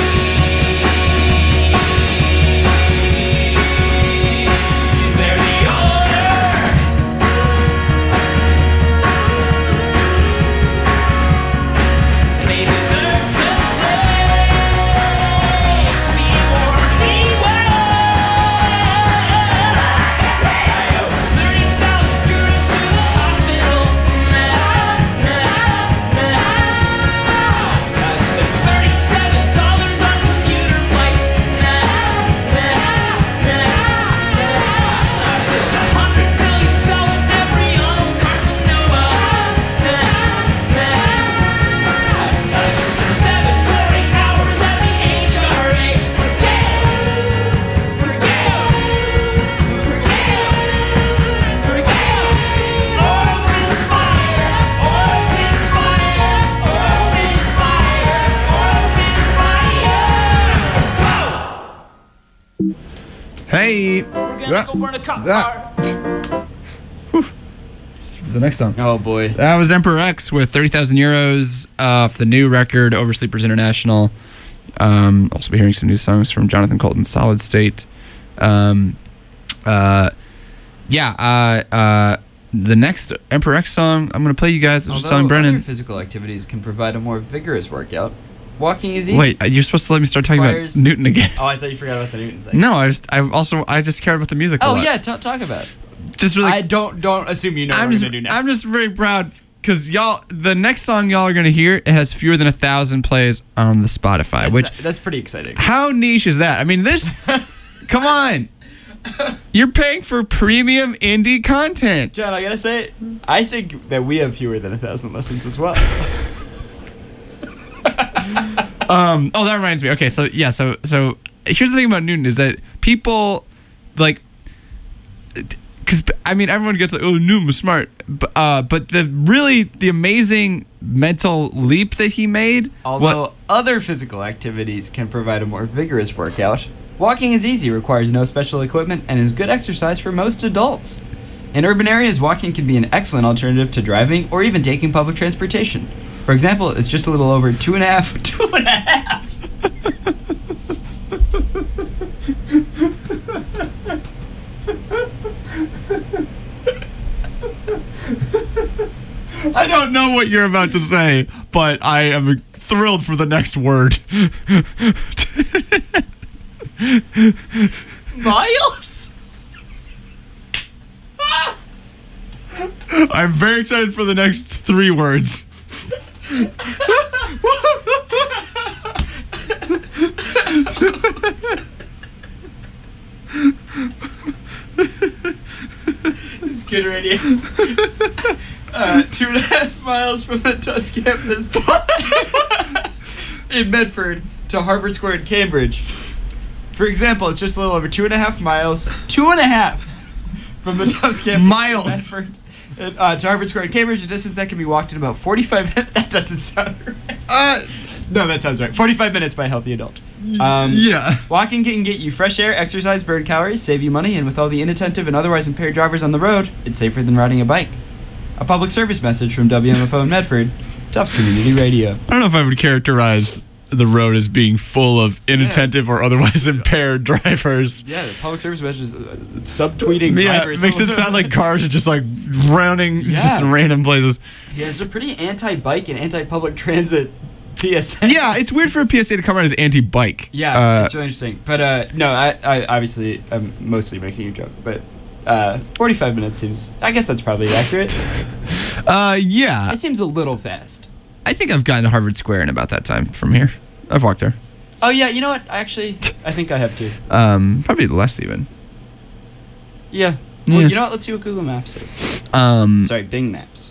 Hey. We're gonna Yeah. go burn a cop Yeah. car. The next song. Oh, boy. That was Emperor X with thirty thousand euros off the new record, Oversleepers International. Um, also be hearing some new songs from Jonathan Colton, Solid State. Um, uh, yeah, uh, uh, the next Emperor X song I'm gonna play you guys is just Although telling other Brennan. physical activities can provide a more vigorous workout. Walking is easy. Wait, you're supposed to let me start talking Requires- about Newton again. Oh, I thought you forgot about the Newton thing. No, I just I also I just care about the music. a Oh lot. yeah, t- talk about it. just really. I don't don't assume you know I'm what just we're gonna do next. I'm just very proud because y'all the next song y'all are gonna hear it has fewer than a thousand plays on the Spotify, that's, which that's pretty exciting. how niche is that? I mean this. Come on, you're paying for premium indie content. John, I gotta say, I think that we have fewer than a thousand listens as well. Um. Oh, that reminds me. Okay, so yeah, so so here's the thing about Newton is that people like, because I mean everyone gets like, oh, Newton was smart, but uh, but the really the amazing mental leap that he made. Although what, other physical activities can provide a more vigorous workout, walking is easy, requires no special equipment, and is good exercise for most adults. In urban areas, walking can be an excellent alternative to driving or even taking public transportation. For example, it's just a little over two and a half. Two and a half. I don't know what you're about to say, but I am thrilled for the next word. Miles? I'm very excited for the next three words. It's good radio. Uh, two and a half miles from the Tufts campus in Medford to Harvard Square in Cambridge. For example, it's just a little over two and a half miles, two and a half from the Tufts campus Miles. in Medford uh, to Harvard Square in Cambridge, a distance that can be walked in about forty-five minutes. That doesn't sound right. Uh, No, that sounds right. forty-five minutes by a healthy adult. Um, yeah. Walking can get you fresh air, exercise, burn calories, save you money, and with all the inattentive and otherwise impaired drivers on the road, it's safer than riding a bike. A public service message from W M F O in Medford, Tufts Community Radio. I don't know if I would characterize the road as being full of inattentive or otherwise impaired drivers. Yeah, the public service message is uh, subtweeting Yeah, drivers. it makes it sound like cars are just like rounding just Yeah. in random places. Yeah, it's a pretty anti-bike and anti-public transit P S A. Yeah, it's weird for a P S A to come out as anti-bike. Yeah, Uh, it's really interesting. But uh, no, I, I obviously I'm mostly making a joke, but uh, forty-five minutes seems. I guess that's probably accurate. uh, yeah. It seems a little fast. I think I've gotten to Harvard Square in about that time from here. I've walked there. Oh yeah, you know what? Actually, I think I have too. Um, probably less even. Yeah. Well, Yeah. you know what? Let's see what Google Maps says. Um, Sorry, Bing Maps.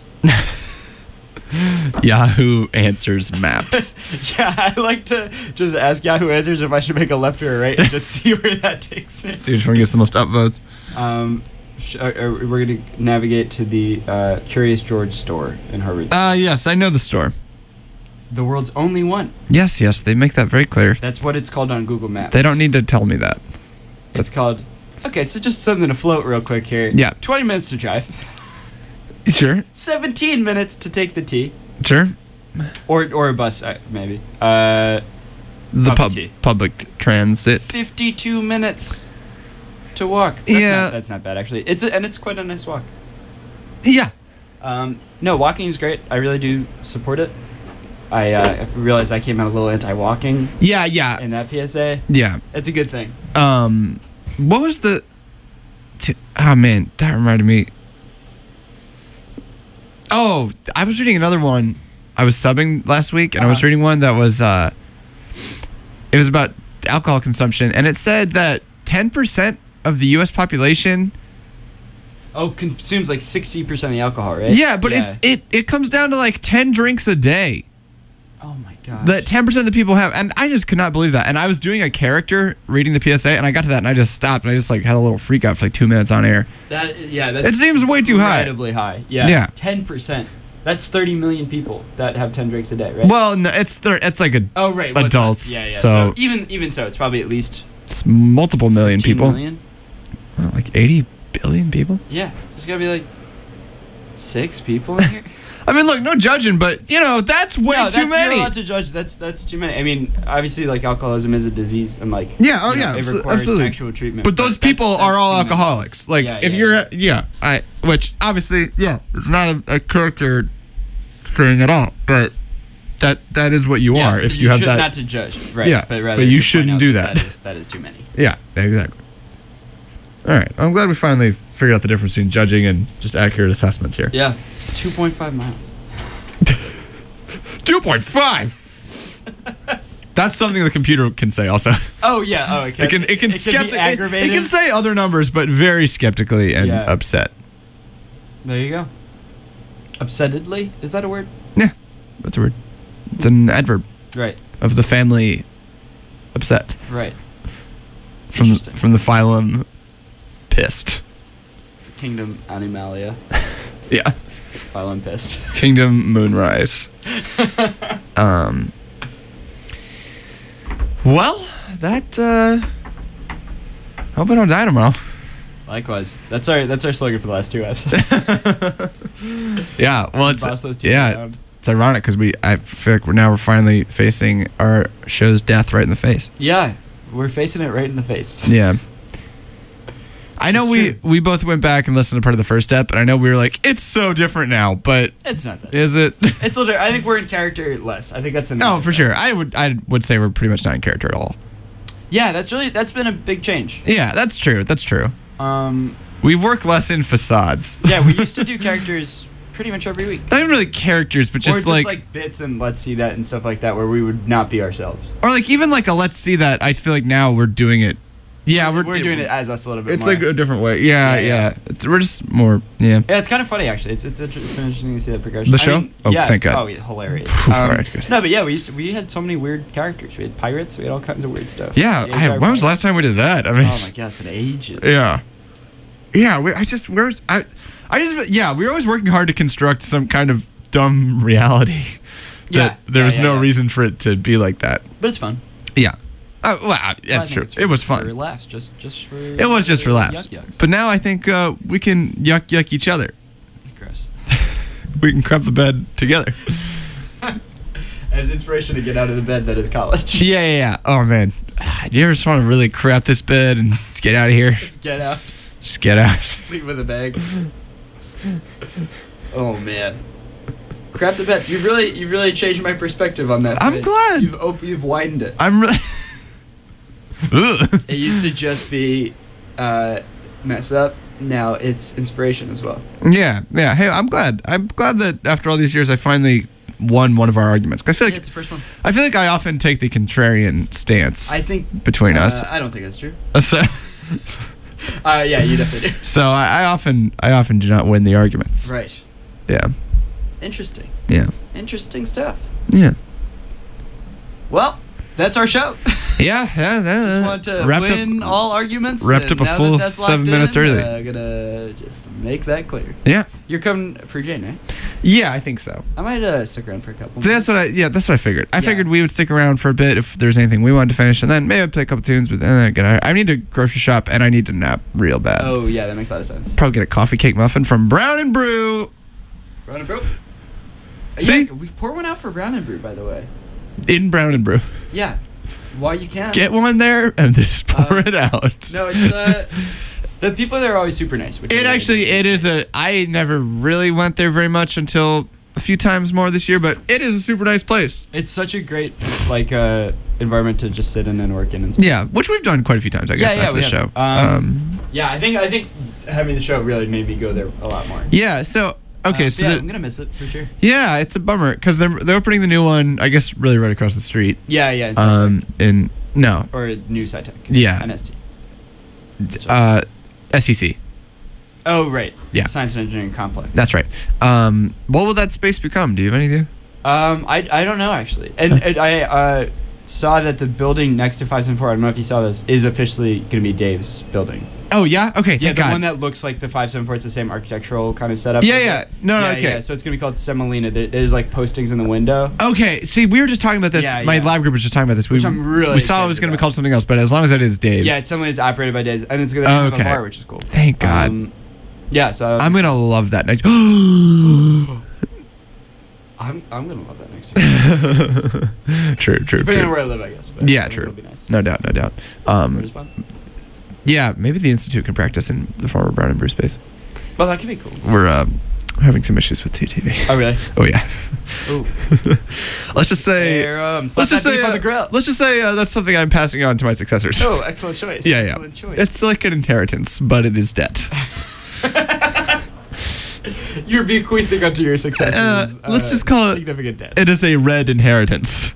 Yahoo Answers Maps. Yeah, I like to just ask Yahoo Answers if I should make a left or a right and just see where that takes me. See which one gets the most upvotes. Um, sh- uh, uh, we're going to navigate to the uh, Curious George store in Harvard. Uh, yes, I know the store. the world's only one. Yes, yes, they make that very clear. That's what it's called on Google Maps. They don't need to tell me that. It's called... Okay, so just something to float real quick here. Yeah. twenty minutes to drive. Sure, seventeen minutes to take the T. sure. Or or a bus, uh, maybe. Uh, The Public pub, T. public transit. fifty-two minutes to walk. That's Yeah. Not, that's not bad, actually. It's a, and it's quite a nice walk. Yeah. Um, no, walking is great. I really do support it. I uh, realized I came out a little anti-walking Yeah, yeah, in that P S A. yeah. It's a good thing. Um, what was the? T- oh man, that reminded me. Oh, I was reading another one. I was subbing last week, and I was Uh-huh. reading one that was. Uh, it was about alcohol consumption, and it said that ten percent of the U S population. Oh, consumes like sixty percent of the alcohol, right? Yeah, but it's it it comes down to like ten drinks a day. Oh my god. That ten percent of the people have, and I just could not believe that. And I was doing a character reading the P S A, and I got to that, and I just stopped, and I just like had a little freak out for like two minutes on air. That yeah, that's It seems way too high. incredibly high. Yeah. Yeah. Ten percent. That's thirty million people that have ten drinks a day, right? Well, no, it's thir- it's like a oh right, what's adults, less? Yeah, yeah. so- even even so, it's probably at least it's multiple million fifteen people, million. Well, like eighty billion people. Yeah, it's gotta be like Six people in here? I mean, look, no judging, but you know that's way no, too that's, many. You're allowed to judge. That's that's too many. I mean, obviously, like alcoholism is a disease, and like Yeah, oh you know, yeah, it abso- requires absolutely. actual treatment. But those that's- people that's are all too many. alcoholics. Like Yeah, if yeah, you're, yeah. yeah, I which obviously, yeah, it's not a, a character thing at all, but that that is what you Yeah, are if you, have should that. not to judge, right? Yeah, but, rather but you to point shouldn't out do that. that. That is, that is too many. Yeah, exactly. All right, I'm glad we finally figured out the difference between judging and just accurate assessments here. Yeah, two point five miles. two point five. That's something the computer can say also. Oh yeah. Oh, it can. It can it can, be skepti- it, aggravated. it can say other numbers, but very skeptically and Yeah. upset. There you go. Upsettedly, is that a word? Yeah, that's a word. It's an adverb Right. of the family upset Right. from Interesting. from the phylum pissed. Kingdom Animalia. Yeah, Phylum pissed. Kingdom Moonrise. um. Well, that. uh Hope I don't die tomorrow. Likewise. That's our that's our slogan for the last two episodes. Yeah, well, it's Boss those two yeah. around. It's ironic because we I feel like we're now we're finally facing our show's death right in the face. Yeah, we're facing it right in the face. Yeah. I know It's we true. we both went back and listened to part of the first step, and I know we were like, it's so different now, but It's not that. is it? It's a little. I think we're in character less. I think that's the. main Oh, for sure. difference. I would I would say we're pretty much not in character at all. Yeah, that's really that's been a big change. Yeah, that's true. That's true. Um, We work less in facades. yeah, we used to do characters pretty much every week. Not even really characters, but or just just like, like, bits and let's see that and stuff like that, where we would not be ourselves. or like even like a let's see that. I feel like now we're doing it. Yeah, we're we're doing it as us a little bit. It's more. like a different way. Yeah, Yeah, yeah. yeah. It's, we're just more. Yeah. Yeah, it's kind of funny actually. It's it's, inter- it's interesting to see that progression. The I show? mean, Oh, yeah. thank God. Oh, yeah, hilarious. All Um, right, good. No, but yeah, we used to, we had so many weird characters. We had pirates. We had all kinds of weird stuff. Yeah. The I, entire when was the pirate- last time we did that? I mean. Oh my god, it's been ages. Yeah. Yeah. We, I just where's I. I just yeah. We were always working hard to construct some kind of dumb reality. That Yeah, There yeah, was yeah, no yeah. reason for it to be like that. But it's fun. Yeah. Oh well, I that's think true. it's It was For fun. laughs, just just for. It was just for laughs. Yuck yucks. But now I think uh, we can yuck yuck each other. Gross. We can crap the bed together. As inspiration to get out of the bed that is college. Yeah, yeah, yeah. Oh man, do you ever just want to really crap this bed and get out of here? Just get out. Just get out. Leave with a bag. Oh man. Crap the bed. You've really you've really changed my perspective on that. I'm phrase. glad. You've op- you've widened it. I'm really. Ugh. It used to just be uh, mess up. Now it's inspiration as well. Yeah, yeah. Hey, I'm glad. I'm glad that after all these years, I finally won one of our arguments. 'Cause I feel Yeah, like it's the first one. I feel like I often take the contrarian stance I think between uh, us. I don't think that's true. So, Uh, yeah, you definitely do. so I, I often, I often do not win the arguments. Right. Yeah, Interesting. yeah, Interesting stuff. yeah, Well, that's our show. yeah. yeah, yeah. Just want to Wrapped win up. all arguments. wrapped and up a now full that that's seven locked minutes in, early. Uh, gonna just make that clear. Yeah, You're coming for Jane, right? yeah. I think so. I might uh, stick around for a couple. So that's what I. Yeah, that's what I figured. I Yeah. figured we would stick around for a bit if there's anything we wanted to finish, and then maybe I'd play a couple tunes. But then I get. I need to grocery shop and I need to nap real bad. Oh yeah, that makes a lot of sense. Probably get a coffee cake muffin from Brown and Brew Brown and Brew. See? Yeah, we pour one out for Brown and Brew, by the way. in Brown and Brew. Yeah, while you can. Get one there and just pour Um, it out. No, it's uh, the people there are always super nice. Which It I actually, like. it is a. I never really went there very much until a few times more this year, but it is a super nice place. It's such a great like uh environment to just sit in and work in and stuff. Yeah, which we've done quite a few times, I guess, Yeah, yeah, after we the show. have. Um, Um, Yeah, I think I think having the show really made me go there a lot more. yeah. So okay, Uh, so yeah, the- I'm gonna miss it for sure. yeah, it's a bummer because they're they're opening the new one. I guess really right across the street. Yeah, yeah. It's Um, in no, or new SciTech. Yeah. N S T. uh, S E C. Oh right. Yeah. Science and Engineering Complex. That's right. Um, what will that space become? Do you have any idea? Um, I, I don't know actually, and, and I uh, saw that the building next to five seven four. I don't know if you saw this. Is officially going to be Dave's building. Oh yeah. Okay. Yeah, Thank the God. one that looks like the five seven four. It's the same architectural kind of setup. Yeah, as yeah. it. No, no, yeah, okay. Yeah. So it's going to be called Semolina. There, there's like postings in the window. Okay, see, we were just talking about this. Yeah, My yeah. lab group was just talking about this. We, Which I'm really we saw it was excited going to be about. called something else, but as long as it is Dave's. Yeah, it's Semolina's operated by Dave's, and it's going to Oh, have okay. a bar, which is cool. Thank God. Um, Yeah, so I'm gonna love that next. I'm I'm gonna love that next year. True, true, Depending on true. where I live, I guess. But I Yeah, think true. It'll be nice. No doubt, no doubt. Where Um, is Bob? yeah, maybe the Institute can practice in the former Brown and Bruce space. Well, that could be cool. We're um, having some issues with T T V. Oh really? Oh yeah. Ooh. Let's just say. There, um, slap Let's just that say. beef on uh, the grill. let's just say uh, that's something I'm passing on to my successors. Oh, excellent choice. yeah, yeah. Excellent choice. It's like an inheritance, but it is debt. You're bequeathing unto your successors. Uh, let's just call it- significant debt. It is a red inheritance.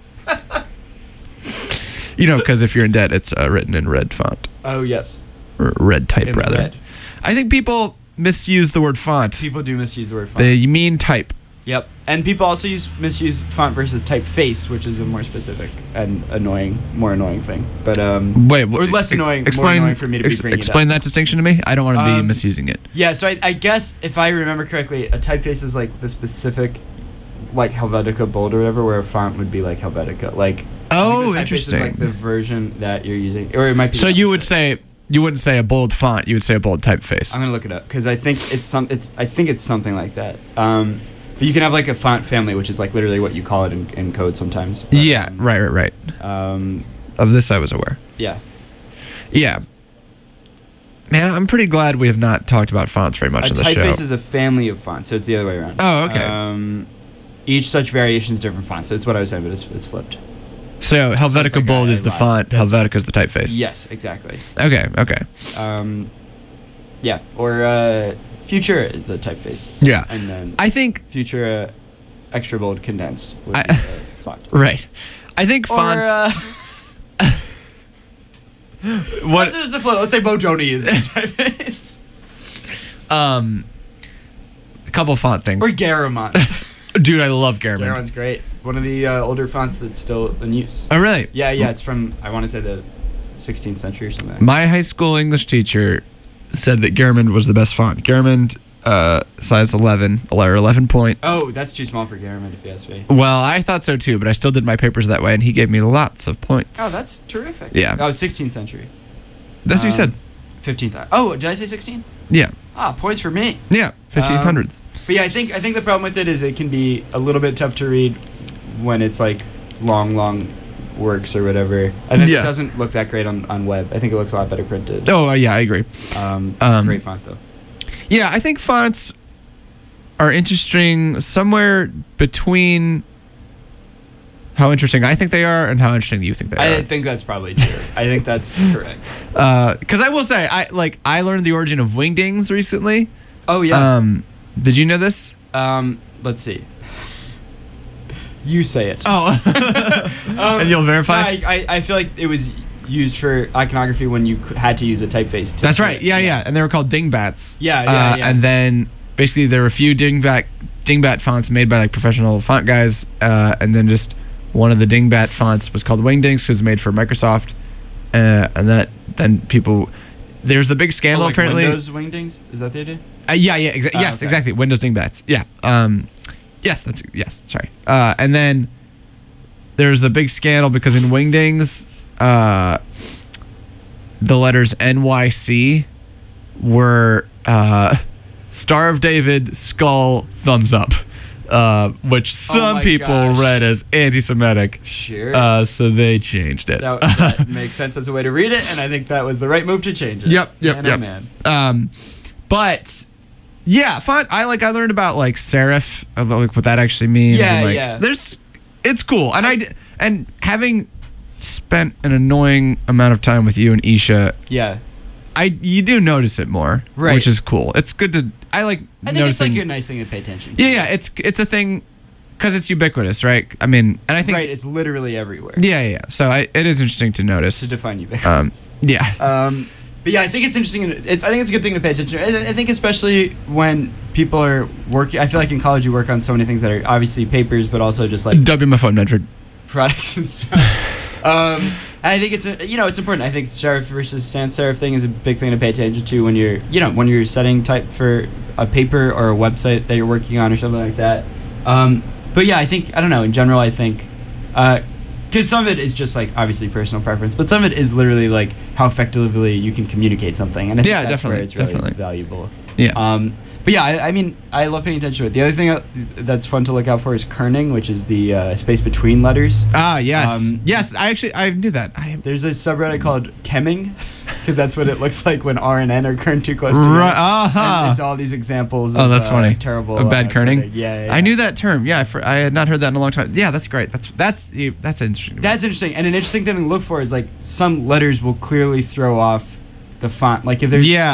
You know, because if you're in debt, it's uh, written in red font Oh yes. or red type In rather. red. I think people misuse the word font. People do misuse the word font. They mean type. Yep. And people also use misuse font versus typeface, which is a more specific and annoying, more annoying thing. But um, Wait, or wh- less ex- annoying, Explain, more annoying for me to be ex- bringing Explain it up. that distinction to me. I don't want to be Um, misusing it. Yeah. So I, I guess if I remember correctly, a typeface is like the specific, like Helvetica bold or whatever, where a font would be like Helvetica. Like Oh, I think the typeface interesting. Is like the version that you're using, or it might be. So the you would opposite. say you wouldn't say a bold font. You would say a bold typeface. I'm gonna look it up because I think it's some. It's I think it's something like that. Um, but you can have like a font family, which is like literally what you call it in, in code sometimes. But, yeah, um, right, right, right. Um, Of this, I was aware. yeah. Yeah. Man, I'm pretty glad we have not talked about fonts very much A on the show. typeface is a family of fonts, so it's the other way around. Oh, okay. Um, each such variation is different fonts, so it's what I was saying, but it's, it's flipped. So Helvetica it's like bold a- is the a line. font. That's- Helvetica is the typeface. Yes, exactly. Okay, okay. Um, yeah, or uh, Futura is the typeface, Yeah. and then I think Futura extra bold condensed would I- be the font. right. I think fonts. Or, uh, what let's just flip. Let's say Bodoni is the typeface. um a couple font things. Or Garamond. Dude, I love Garamond. Garamond's great. One of the uh, older fonts that's still in use. Oh, really? Yeah, yeah, it's from, I want to say the sixteenth century or something. My high school English teacher said that Garamond was the best font. Garamond, uh, size eleven, or eleven point. Oh, that's too small for Garamond if you ask me. Well, I thought so too, but I still did my papers that way, and he gave me lots of points. Oh, that's terrific. Yeah. Oh, sixteenth century. That's what he um, said. fifteenth. Oh, did I say sixteen? Yeah, Ah, points for me. yeah, fifteen hundreds. But yeah, I think I think the problem with it is it can be a little bit tough to read when it's like long, long works or whatever. And then Yeah. it doesn't look that great on, on web. I think it looks a lot better printed. Oh, uh, yeah, I agree. Um, it's Um, a great font though. Yeah, I think fonts are interesting somewhere between how interesting I think they are and how interesting you think they I are. think that's probably true. I think that's correct. Because I will say, I like I learned the origin of wingdings recently. Oh yeah. Um, did you know this? Um, let's see. You say it. Oh, Um, and you'll verify. I, I, I feel like it was used for iconography when you c- had to use a typeface. To That's do right. it. Yeah, yeah, and they were called dingbats. Yeah, yeah, uh, yeah. And then basically there were a few dingbat dingbat fonts made by like professional font guys, uh, and then just one of the dingbat fonts was called Wingdings because it was made for Microsoft, uh, and that then people there's the big Oh, scandal like apparently. Windows wingdings? Is that the idea? Uh, yeah, yeah, exa- Oh, yes, okay. exactly. Windows dingbats. Yeah. Um, yes, that's yes. Sorry. Uh, and then there's a big scandal because in Wingdings, uh, the letters N Y C were uh, Star of David, skull, thumbs up, uh, which some Oh my people gosh. read as anti-Semitic. Sure. Uh, so they changed it. that, that makes sense as a way to read it, and I think that was the right move to change it. Yep, yep, man, yep. Oh, man. Um, but yeah, font. I like. I learned about like serif, uh, like what that actually means. Yeah, and, like, yeah. There's, it's cool, and I d- and having spent an annoying amount of time with you and Isha, Yeah. I you do notice it more, Right. which is cool. It's good to. I like I think noticing. it's like a nice thing to pay attention to. yeah, yeah. It's it's a thing because it's ubiquitous, right? I mean, and I think Right, it's literally everywhere. yeah, yeah. yeah. So I, it is interesting to notice. To define ubiquitous. um, yeah. Um, but yeah, I think it's interesting. And it's I think it's a good thing to pay attention to. I, I think especially when people are working. I feel like in college you work on so many things that are obviously papers, but also just like W my phone, Medford. products and stuff. um, and I think it's a, you know it's important. I think the serif versus sans serif thing is a big thing to pay attention to when you're you know when you're setting type for a paper or a website that you're working on or something like that. Um, but yeah, I think I don't know. In general, I think uh, Because some of it is just like obviously personal preference, but some of it is literally like how effectively you can communicate something, and I think Yeah, that's definitely, where it's really definitely. valuable. Yeah. Um, but yeah, I, I mean, I love paying attention to it. The other thing uh, that's fun to look out for is kerning, which is the uh, space between letters. Ah, yes, Um, yes. I actually I knew that. I There's a subreddit called Kemming, because that's what it looks like when R and N are kerned too close together. right. Uh-huh. And it's all these examples. Oh, of, that's uh, funny. Terrible. Of bad uh, kerning? Yeah, yeah, I yeah. knew that term. Yeah, I, for, I had not heard that in a long time. Yeah, that's great. That's that's that's interesting. That's interesting, and an interesting thing to look for is like some letters will clearly throw off the font. Like if there's Yeah.